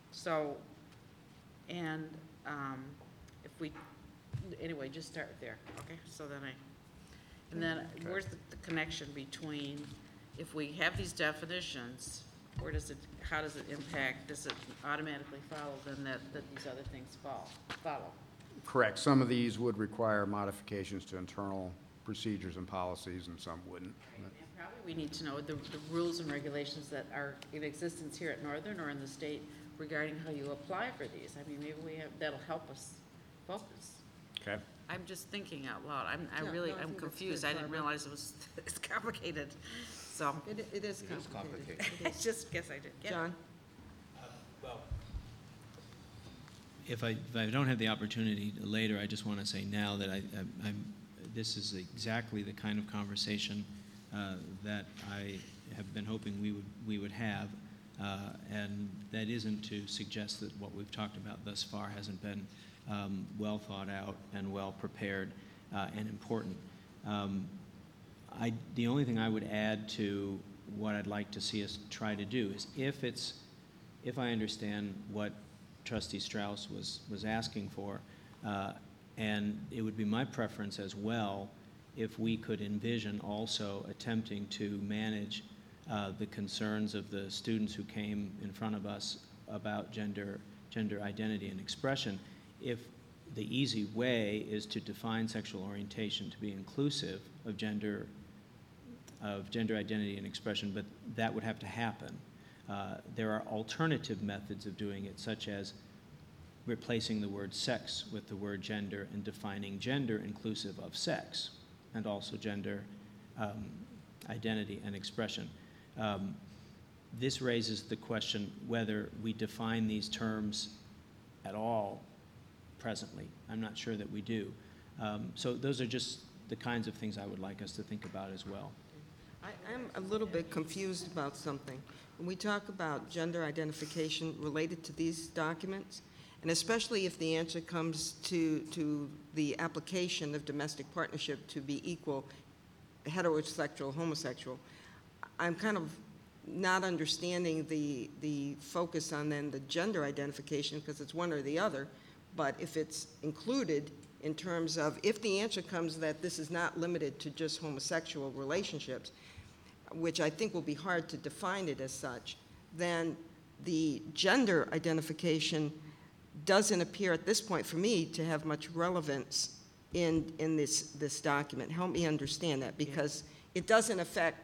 Anyway, just start there, okay? Where's the connection between, if we have these definitions, how does it impact, does it automatically follow then that these other things follow? Correct. Some of these would require modifications to internal procedures and policies, and some wouldn't. And probably we need to know the rules and regulations that are in existence here at Northern or in the state regarding how you apply for these. I mean, maybe that'll help us focus. Okay. I'm just thinking out loud. I'm I think confused. that's I good, didn't Barbara. realize it was this complicated. So, It is complicated. complicated. It I is. just guess I did. Yeah. John? If I don't have the opportunity later, I just want to say now that this is exactly the kind of conversation that I have been hoping we would have, and that isn't to suggest that what we've talked about thus far hasn't been well thought out and well prepared and important. The only thing I would add to what I'd like to see us try to do is, if I understand what Trustee Strauss was asking for, and it would be my preference as well if we could envision also attempting to manage the concerns of the students who came in front of us about gender identity and expression. If the easy way is to define sexual orientation to be inclusive of gender identity and expression, but that would have to happen. There are alternative methods of doing it, such as replacing the word sex with the word gender and defining gender inclusive of sex, and also gender identity and expression. This raises the question whether we define these terms at all presently. I'm not sure that we do. So those are just the kinds of things I would like us to think about as well. I'm a little bit confused about something. When we talk about gender identification related to these documents, and especially if the answer comes to the application of domestic partnership to be equal, heterosexual, homosexual, I'm kind of not understanding the focus on then the gender identification, because it's one or the other. But if it's included in terms of, if the answer comes that this is not limited to just homosexual relationships, which I think will be hard to define it as such, then the gender identification doesn't appear at this point for me to have much relevance in this document. Help me understand that, because it doesn't affect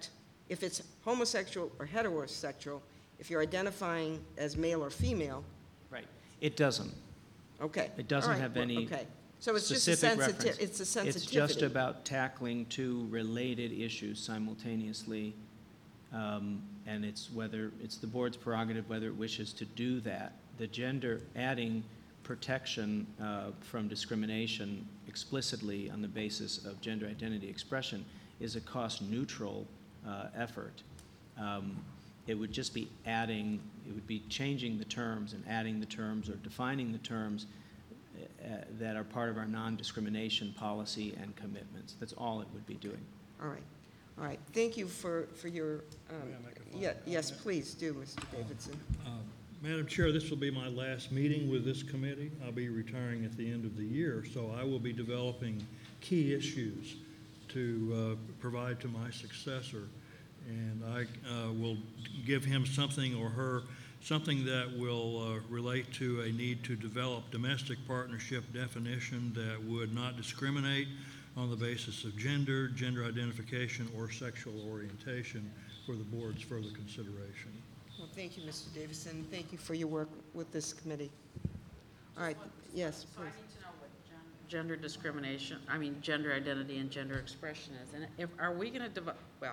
if it's homosexual or heterosexual, if you're identifying as male or female, Right. It doesn't. okay. It doesn't All right, have well, any okay. So it's just a specific reference. it's a sensitivity. It's just about tackling two related issues simultaneously, and it's the board's prerogative whether it wishes to do that. The gender, adding protection from discrimination explicitly on the basis of gender identity expression is a cost-neutral effort. It would just be adding, it would be changing the terms and adding the terms or defining the terms that are part of our non-discrimination policy and commitments. That's all it would be doing. All right, all right. Thank you for your, yes, please do, Mr. Davidson. Madam Chair, this will be my last meeting with this committee. I'll be retiring at the end of the year, so I will be developing key issues to provide to my successor. And I will give him something or her something that will relate to a need to develop domestic partnership definition that would not discriminate on the basis of gender, gender identification, or sexual orientation for the board's further consideration. Well, thank you, Mr. Davidson. Thank you for your work with this committee. All right, yes, So I please. need to know what gender discrimination, gender identity and gender expression is. And are we going to develop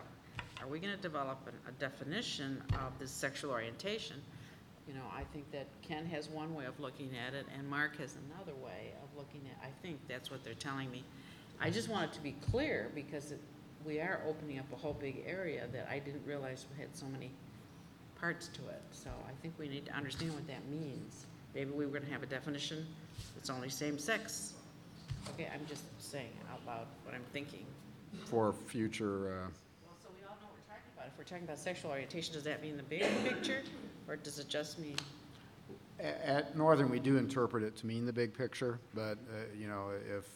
a definition of this sexual orientation? I think that Ken has one way of looking at it, and Mark has another way of looking at it. I think that's what they're telling me. I just want it to be clear, because we are opening up a whole big area that I didn't realize had so many parts to it. So I think we need to understand what that means. Maybe we were going to have a definition that's only same sex. Okay, I'm just saying out loud what I'm thinking. For future, Well, so we all know what we're talking about. If we're talking about sexual orientation, does that mean the bigger picture, or does it just mean? at Northern, we do interpret it to mean the big picture, but, if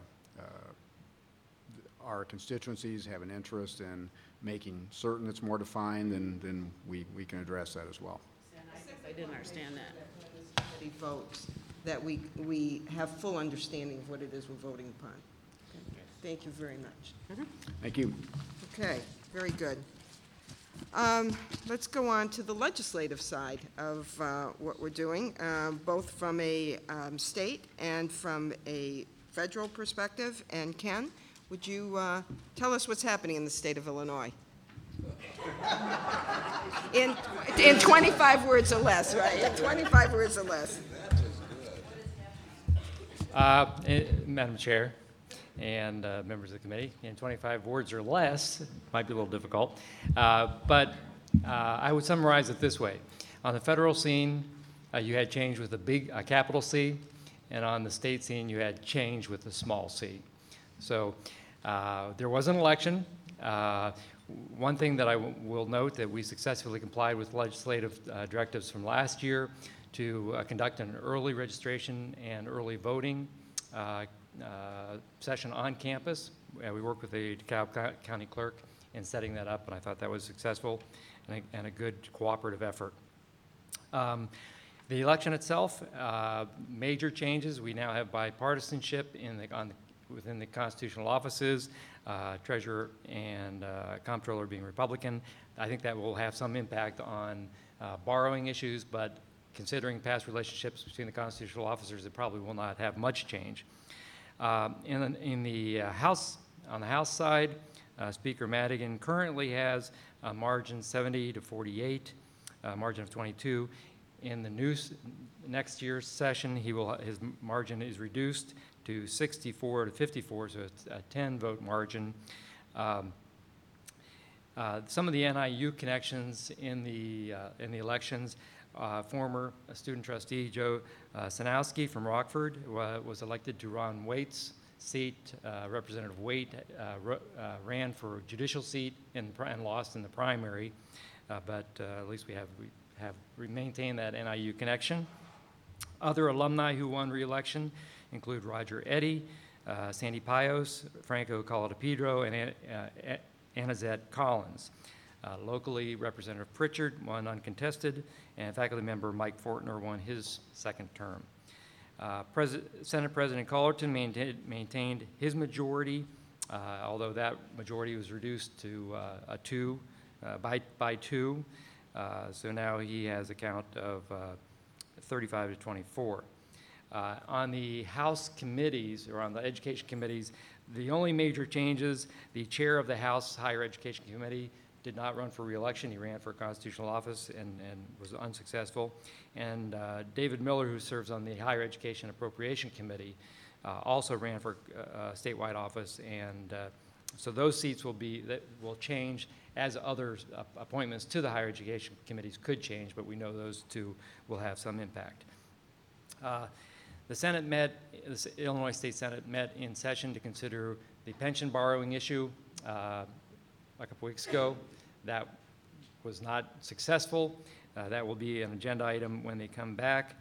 our constituencies have an interest in making certain it's more defined, then we can address that as well. I didn't understand that. The votes, that we have full understanding of what it is we're voting upon. Okay. Thank you very much. Thank you. Okay, very good. Let's go on to the legislative side of what we're doing, both from a state and from a federal perspective. And Ken, would you tell us what's happening in the state of Illinois? In 25 words or less, right? In 25 words or less. Madam Chair and members of the committee, in 25 words or less, might be a little difficult, but I would summarize it this way. On the federal scene, you had change with a capital C, and on the state scene, you had change with a small c. So there was an election. One thing that I will note that we successfully complied with legislative directives from last year to conduct an early registration and early voting session on campus. We worked with the DeKalb County Clerk in setting that up, and I thought that was successful and a good cooperative effort. The election itself, major changes. We now have bipartisanship within the constitutional offices, treasurer and comptroller being Republican. I think that will have some impact on borrowing issues, but considering past relationships between the constitutional officers, it probably will not have much change. In the House, on the House side, Speaker Madigan currently has a margin 70 to 48, margin of 22. In the next year's session, his margin is reduced to 64 to 54, so it's a 10-vote margin. Some of the NIU connections in the elections. Former student trustee Joe Sanowski from Rockford was elected to Ron Waite's seat. Representative Waite ran for judicial seat and lost in the primary, but at least we have maintained that NIU connection. Other alumni who won re-election include Roger Eddy, Sandy Pios, Franco Coladapedro, and Annazette Collins. Locally, Representative Pritchard won uncontested, and faculty member Mike Fortner won his second term. Senate President Cullerton maintained his majority, although that majority was reduced to a 2 by 2. So now he has a count of 35 to 24. On the House committees, or on the education committees, the only major changes, the chair of the House Higher Education Committee did not run for re-election. He ran for constitutional office and was unsuccessful. And David Miller, who serves on the Higher Education Appropriation Committee, also ran for statewide office. And so those seats will change, as other appointments to the higher education committees could change, but we know those two will have some impact. The Senate the Illinois State Senate met in session to consider the pension borrowing issue a couple weeks ago. That was not successful. That will be an agenda item when they come back.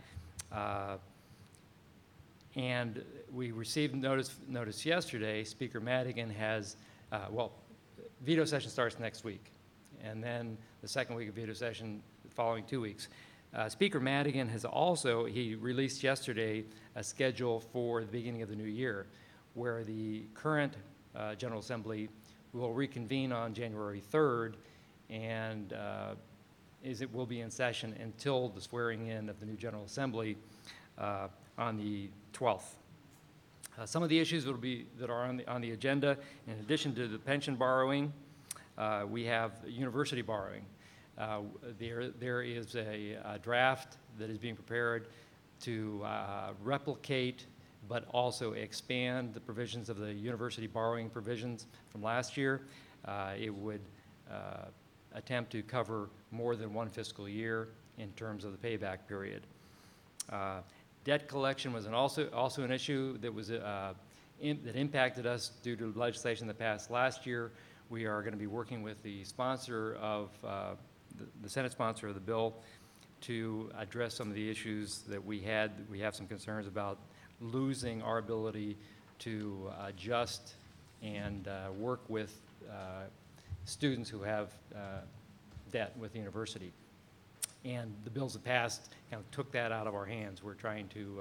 And we received notice yesterday. Speaker Madigan has, veto session starts next week, and then the second week of veto session the following 2 weeks. Speaker Madigan has also, he released yesterday a schedule for the beginning of the new year, where the current General Assembly will reconvene on January 3rd, and it will be in session until the swearing in of the new General Assembly on the 12th. Some of the issues that are on the agenda, in addition to the pension borrowing, we have university borrowing. There is a draft that is being prepared to replicate but also expand the provisions of the university borrowing provisions from last year. It would attempt to cover more than one fiscal year in terms of the payback period. Debt collection was also an issue that was that impacted us due to legislation that passed last year. We are going to be working with the sponsor of the Senate sponsor of the bill to address some of the issues that we had. We have some concerns about losing our ability to adjust and work with students who have debt with the university. And the bills that passed kind of took that out of our hands. We're trying to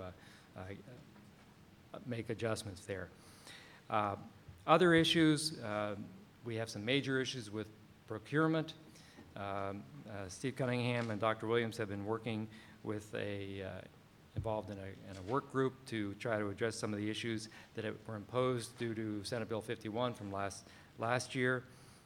make adjustments there. Other issues, we have some major issues with procurement. Steve Cunningham and Dr. Williams have been working with involved in a work group to try to address some of the issues that were imposed due to Senate Bill 51 from last year.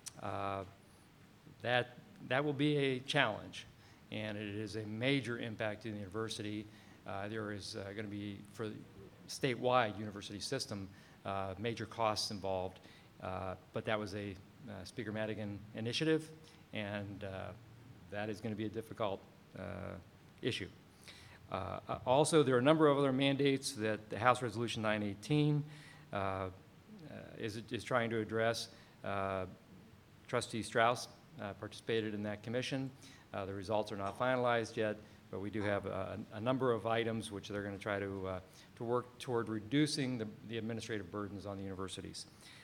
That will be a challenge, and it is a major impact to the university. There is going to be, for the statewide university system, major costs involved, but that was a Speaker Madigan initiative, and that is going to be a difficult issue. Also, there are a number of other mandates that the House Resolution 918 is trying to address. Trustee Strauss participated in that commission. The results are not finalized yet, but we do have a number of items which they're going to try to work toward reducing the administrative burdens on the universities.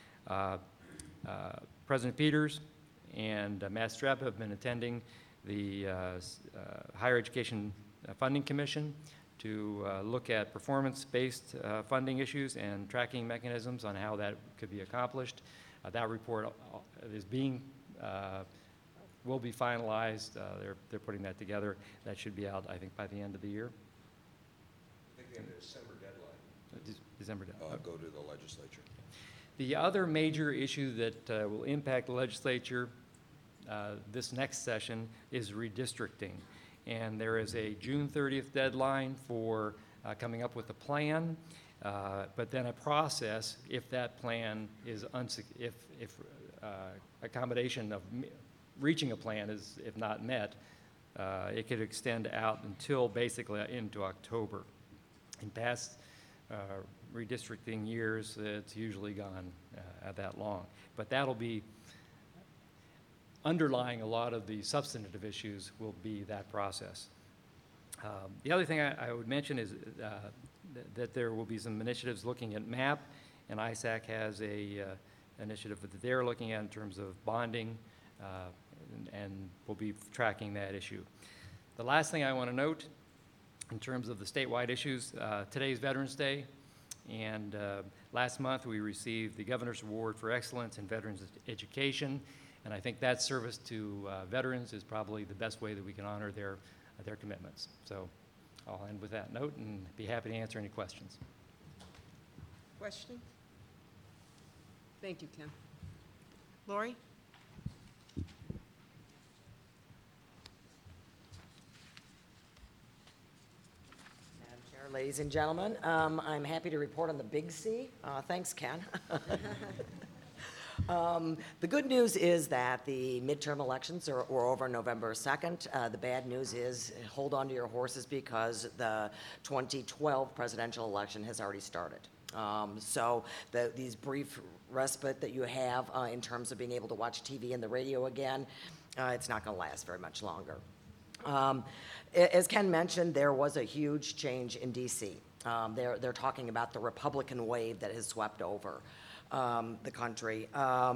President Peters and Matt Strapp have been attending the Higher Education Funding Commission to look at performance-based funding issues and tracking mechanisms on how that could be accomplished. That report is will be finalized. They're putting that together. That should be out, I think, by the end of the year. I think they have a December deadline. December deadline. Go to the legislature. The other major issue that will impact the legislature this next session is redistricting. And there is a June 30th deadline for coming up with a plan, but then a process if that plan is, if accommodation of reaching a plan is, if not met, it could extend out until basically into October. In past redistricting years, it's usually gone that long. But that'll be underlying a lot of the substantive issues will be that process. The other thing I would mention is that there will be some initiatives looking at MAP, and ISAC has a initiative that they're looking at in terms of bonding, and we'll be tracking that issue. The last thing I want to note in terms of the statewide issues, today's Veterans Day, and last month we received the Governor's Award for Excellence in Veterans Education. And I think that service to veterans is probably the best way that we can honor their commitments. So I'll end with that note and be happy to answer any questions. Question? Thank you, Ken. Lori? Madam Chair, ladies and gentlemen, I'm happy to report on the Big C. Thanks, Ken. The good news is that the midterm elections were over November 2nd. The bad news is hold on to your horses because the 2012 presidential election has already started. So these brief respite that you have in terms of being able to watch TV and the radio again, it's not going to last very much longer. As Ken mentioned, there was a huge change in D.C. They're talking about the Republican wave that has swept over the country.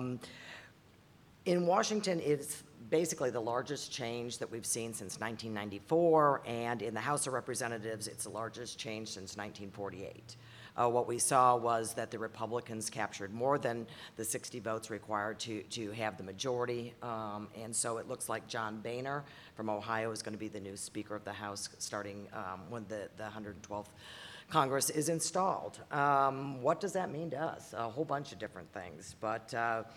In Washington, it's basically the largest change that we've seen since 1994, and in the House of Representatives, it's the largest change since 1948. What we saw was that the Republicans captured more than the 60 votes required to have the majority, and so it looks like John Boehner from Ohio is going to be the new Speaker of the House starting when the 112th Congress is installed. What does that mean to us? A whole bunch of different things, but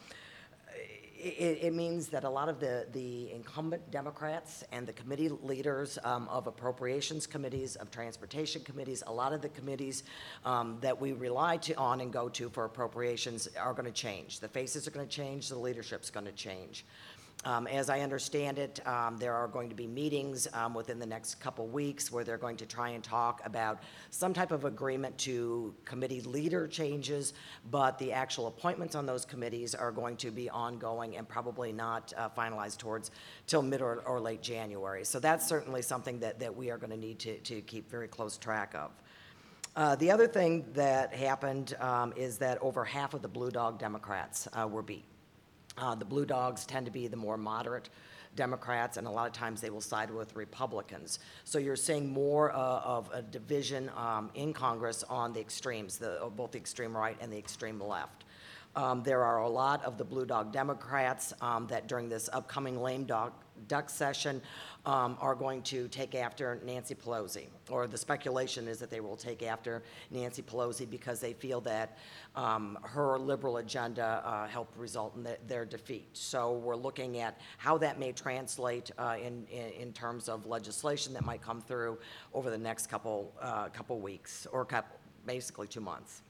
it means that a lot of the incumbent Democrats and the committee leaders of appropriations committees, of transportation committees, a lot of the committees that we rely on and go to for appropriations are going to change. The faces are going to change, the leadership's going to change. As I understand it, there are going to be meetings within the next couple weeks where they're going to try and talk about some type of agreement to committee leader changes, but the actual appointments on those committees are going to be ongoing and probably not finalized till mid or late January. So that's certainly something that we are going to need to keep very close track of. The other thing that happened is that over half of the Blue Dog Democrats were beat. The Blue Dogs tend to be the more moderate Democrats, and a lot of times they will side with Republicans. So you're seeing more of a division in Congress on the extremes, both the extreme right and the extreme left. There are a lot of the Blue Dog Democrats that during this upcoming lame duck session are going to take after Nancy Pelosi, or the speculation is that they will take after Nancy Pelosi because they feel that her liberal agenda helped result in their defeat. So we're looking at how that may translate in terms of legislation that might come through over the next couple weeks, or basically 2 months.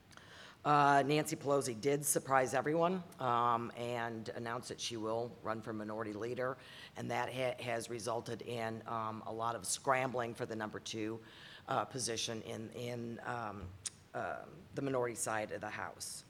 Nancy Pelosi did surprise everyone and announced that she will run for minority leader, and that has resulted in a lot of scrambling for the number 2 position in the minority side of the House.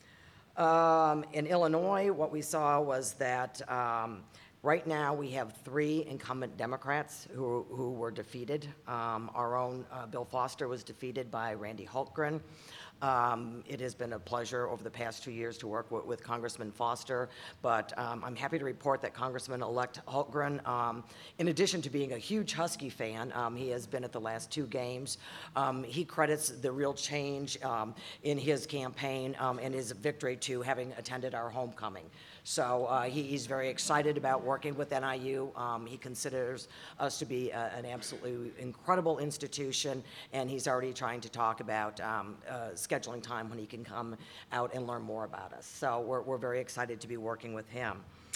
In Illinois, what we saw was that right now we have 3 incumbent Democrats who were defeated. Our own Bill Foster was defeated by Randy Hultgren. It has been a pleasure over the past 2 years to work with Congressman Foster, but I'm happy to report that Congressman-elect Hultgren, in addition to being a huge Husky fan, he has been at the last 2 games. He credits the real change in his campaign and his victory to having attended our homecoming. So he's very excited about working with NIU. He considers us to be an absolutely incredible institution, and he's already trying to talk about scheduling time when he can come out and learn more about us. So we're very excited to be working with him.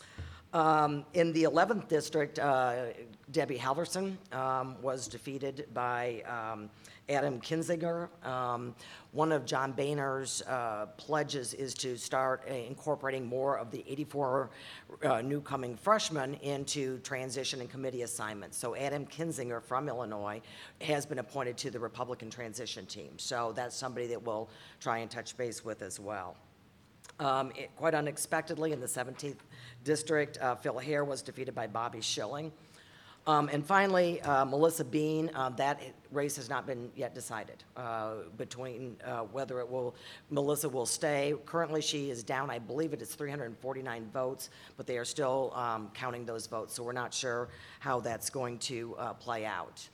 In the 11th district, Debbie Halverson was defeated by Adam Kinzinger. One of John Boehner's pledges is to start incorporating more of the 84 new coming freshmen into transition and committee assignments. So Adam Kinzinger from Illinois has been appointed to the Republican transition team. So that's somebody that we'll try and touch base with as well. Quite unexpectedly, in the 17th district, Phil Hare was defeated by Bobby Schilling. And finally, Melissa Bean, that race has not been yet decided between whether Melissa will stay. Currently, she is down, I believe it is 349 votes, but they are still counting those votes, so we're not sure how that's going to play out.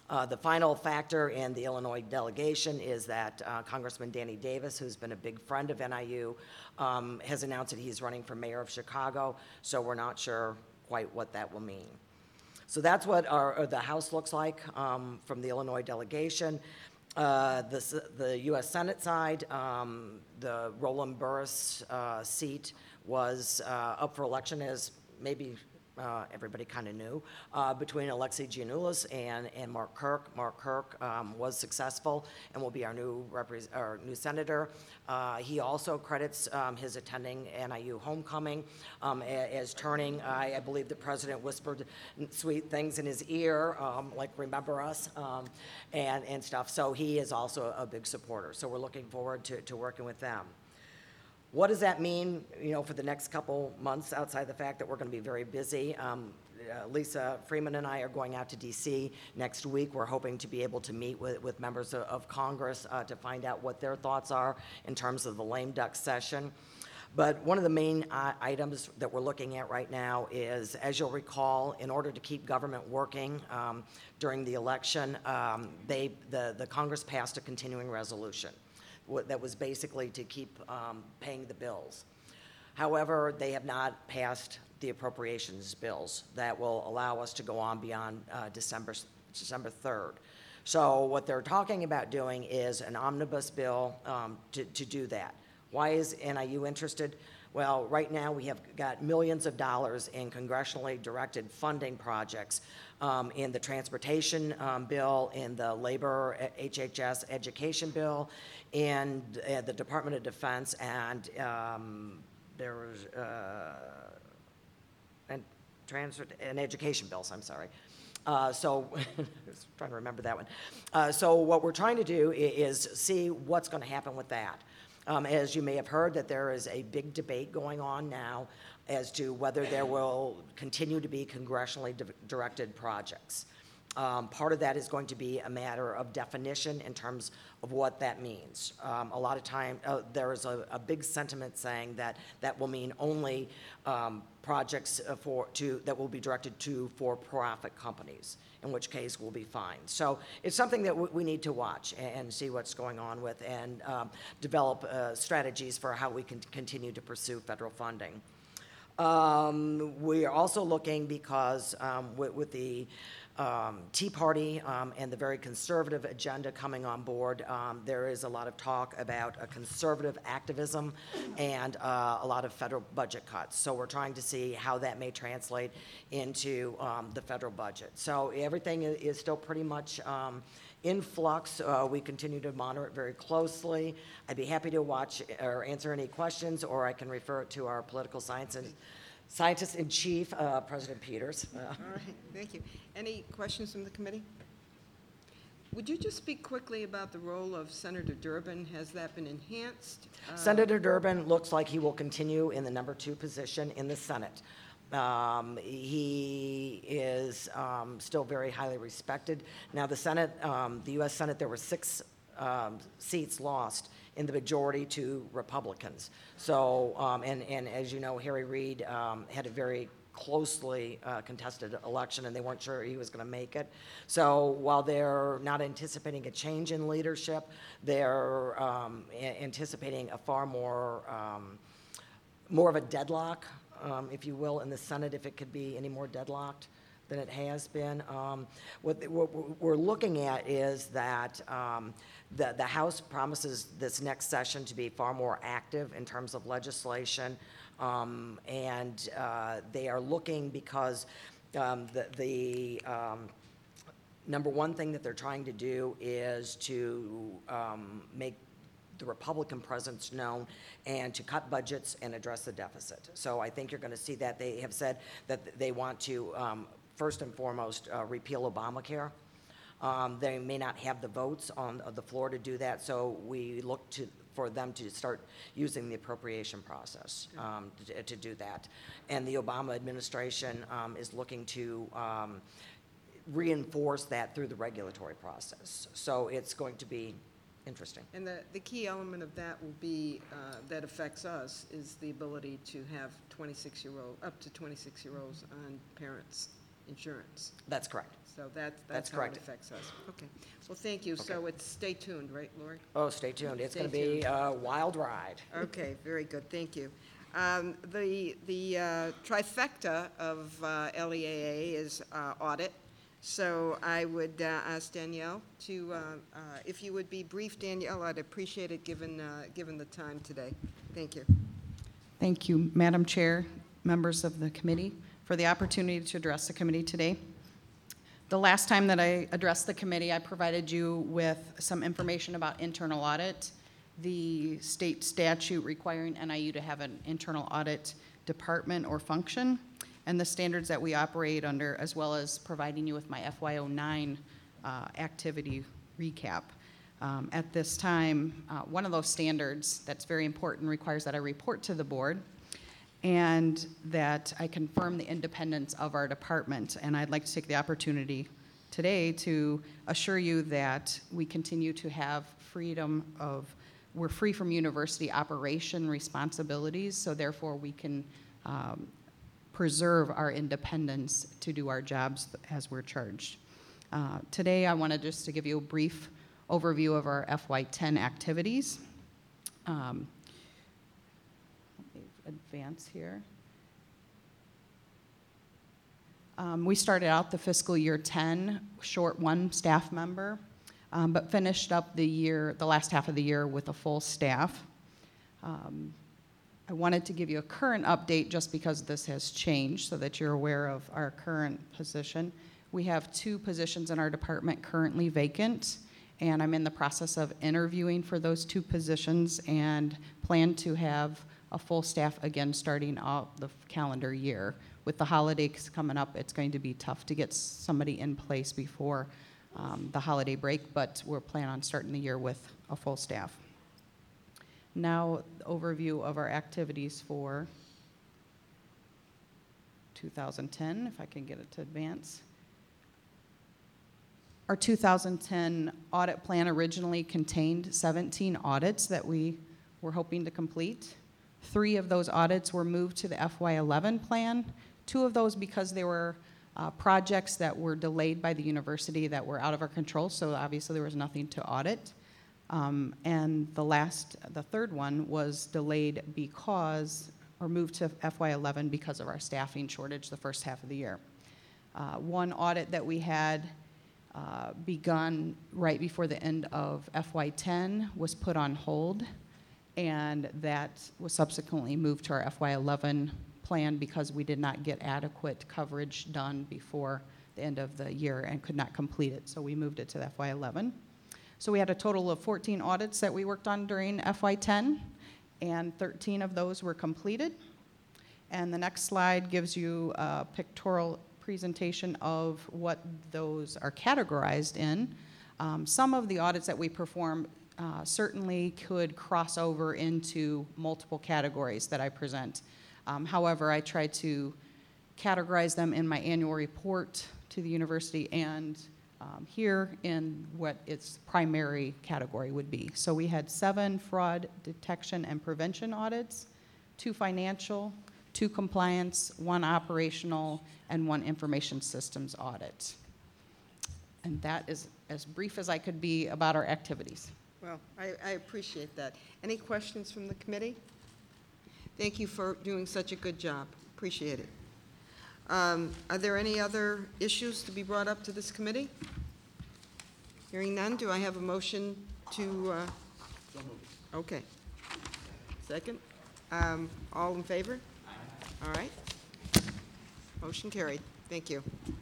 The final factor in the Illinois delegation is that Congressman Danny Davis, who's been a big friend of NIU, has announced that he's running for mayor of Chicago, so we're not sure quite what that will mean. So that's what the House looks like from the Illinois delegation. The U.S. Senate side, the Roland Burris seat was up for election, as maybe everybody kind of knew, between Alexei Giannoulis and Mark Kirk. Mark Kirk was successful and will be our new senator. He also credits his attending NIU homecoming as turning. I believe the president whispered sweet things in his ear, like "Remember us," and stuff. So he is also a big supporter. So we're looking forward to working with them. What does that mean, for the next couple months, outside the fact that we're going to be very busy? Lisa Freeman and I are going out to D.C. next week. We're hoping to be able to meet with members of Congress to find out what their thoughts are in terms of the lame duck session. But one of the main items that we're looking at right now is, as you'll recall, in order to keep government working during the election, the Congress passed a continuing resolution that was basically to keep paying the bills. However, they have not passed the appropriations bills that will allow us to go on beyond December 3rd. So what they're talking about doing is an omnibus bill to do that. Why is NIU interested? Well, right now we have got millions of dollars in congressionally directed funding projects in the transportation bill, in the labor HHS education bill, in the Department of Defense, and there was and education bills, I'm sorry. So I was trying to remember that one. So what we're trying to do is see what's going to happen with that. As you may have heard, that there is a big debate going on now as to whether there will continue to be congressionally directed projects. Part of that is going to be a matter of definition in terms of what that means. A lot of time, there is a big sentiment saying that that will mean only projects that will be directed to for-profit companies, in which case we'll be fine. So it's something that we need to watch and see what's going on with, and develop strategies for how we can continue to pursue federal funding. We are also looking, because with the Tea Party and the very conservative agenda coming on board, there is a lot of talk about a conservative activism and a lot of federal budget cuts. So we're trying to see how that may translate into the federal budget. So everything is still pretty much in flux. We continue to monitor it very closely. I'd be happy to watch or answer any questions, or I can refer it to our political scientist-in-chief, President Peters. All right, thank you. Any questions from the committee? Would you just speak quickly about the role of Senator Durbin? Has that been enhanced? Senator Durbin looks like he will continue in the number 2 position in the Senate. He is still very highly respected. Now, the Senate, the U.S. Senate, there were 6 seats lost in the majority to Republicans. So, and as you know, Harry Reid had a very closely contested election, and they weren't sure he was going to make it. So while they're not anticipating a change in leadership, they're anticipating a far more of a deadlock, if you will, in the Senate, if it could be any more deadlocked than it has been. What we're looking at is that the House promises this next session to be far more active in terms of legislation, and they are looking, because the number one thing that they're trying to do is to make the Republican presence known and to cut budgets and address the deficit. So I think you're going to see that. They have said that they want to, first and foremost, repeal Obamacare. They may not have the votes on the floor to do that, so we look for them to start using the appropriation process to do that. And the Obama administration is looking to reinforce that through the regulatory process. So it's going to be interesting. And the key element of that will be, that affects us, is the ability to have up to 26-year-olds on parents' insurance. That's correct. So that's That's how it correct. affects us. Okay. Well, thank you. So it's stay tuned, right, Lori? Oh, stay tuned. It's going to Stay be a wild ride. Okay, very good, thank you. The trifecta of LEAA is audit, so I would ask Danielle to, if you would be brief, Danielle, I'd appreciate it given the time today. Thank you. Thank you, Madam Chair, members of the committee, for the opportunity to address the committee today. The last time that I addressed the committee, I provided you with some information about internal audit, the state statute requiring NIU to have an internal audit department or function, and the standards that we operate under, as well as providing you with my FY09 activity recap. At this time, one of those standards that's very important requires that I report to the board and that I confirm the independence of our department. And I'd like to take the opportunity today to assure you that we continue to have freedom of, we're free from university operation responsibilities, so therefore we can preserve our independence to do our jobs as we're charged. Today, I wanted just to give you a brief overview of our FY10 activities. Let me advance here. We started out the fiscal year 10, short one staff member, but finished up the last half of the year with a full staff. I wanted to give you a current update just because this has changed so that you're aware of our current position. We have 2 positions in our department currently vacant, and I'm in the process of interviewing for those 2 positions and plan to have a full staff again starting out the calendar year. With the holidays coming up, it's going to be tough to get somebody in place before the holiday break, but we're planning on starting the year with a full staff. Now, the overview of our activities for 2010, if I can get it to advance. Our 2010 audit plan originally contained 17 audits that we were hoping to complete. 3 of those audits were moved to the FY11 plan, 2 of those because they were projects that were delayed by the university that were out of our control, so obviously there was nothing to audit. And the third one was delayed because, or moved to FY11 because of our staffing shortage the first half of the year. One audit that we had begun right before the end of FY10 was put on hold, and that was subsequently moved to our FY11 plan because we did not get adequate coverage done before the end of the year and could not complete it, so we moved it to the FY11. So we had a total of 14 audits that we worked on during FY10, and 13 of those were completed. And the next slide gives you a pictorial presentation of what those are categorized in. Some of the audits that we perform certainly could cross over into multiple categories that I present. However, I try to categorize them in my annual report to the university and here in what its primary category would be. So we had 7 fraud detection and prevention audits, 2 financial, 2 compliance, 1 operational, and 1 information systems audit. And that is as brief as I could be about our activities. Well, I appreciate that. Any questions from the committee? Thank you for doing such a good job. Appreciate it. Are there any other issues to be brought up to this committee? Hearing none, do I have a motion to? Okay. Second? All in favor? All right. Motion carried. Thank you.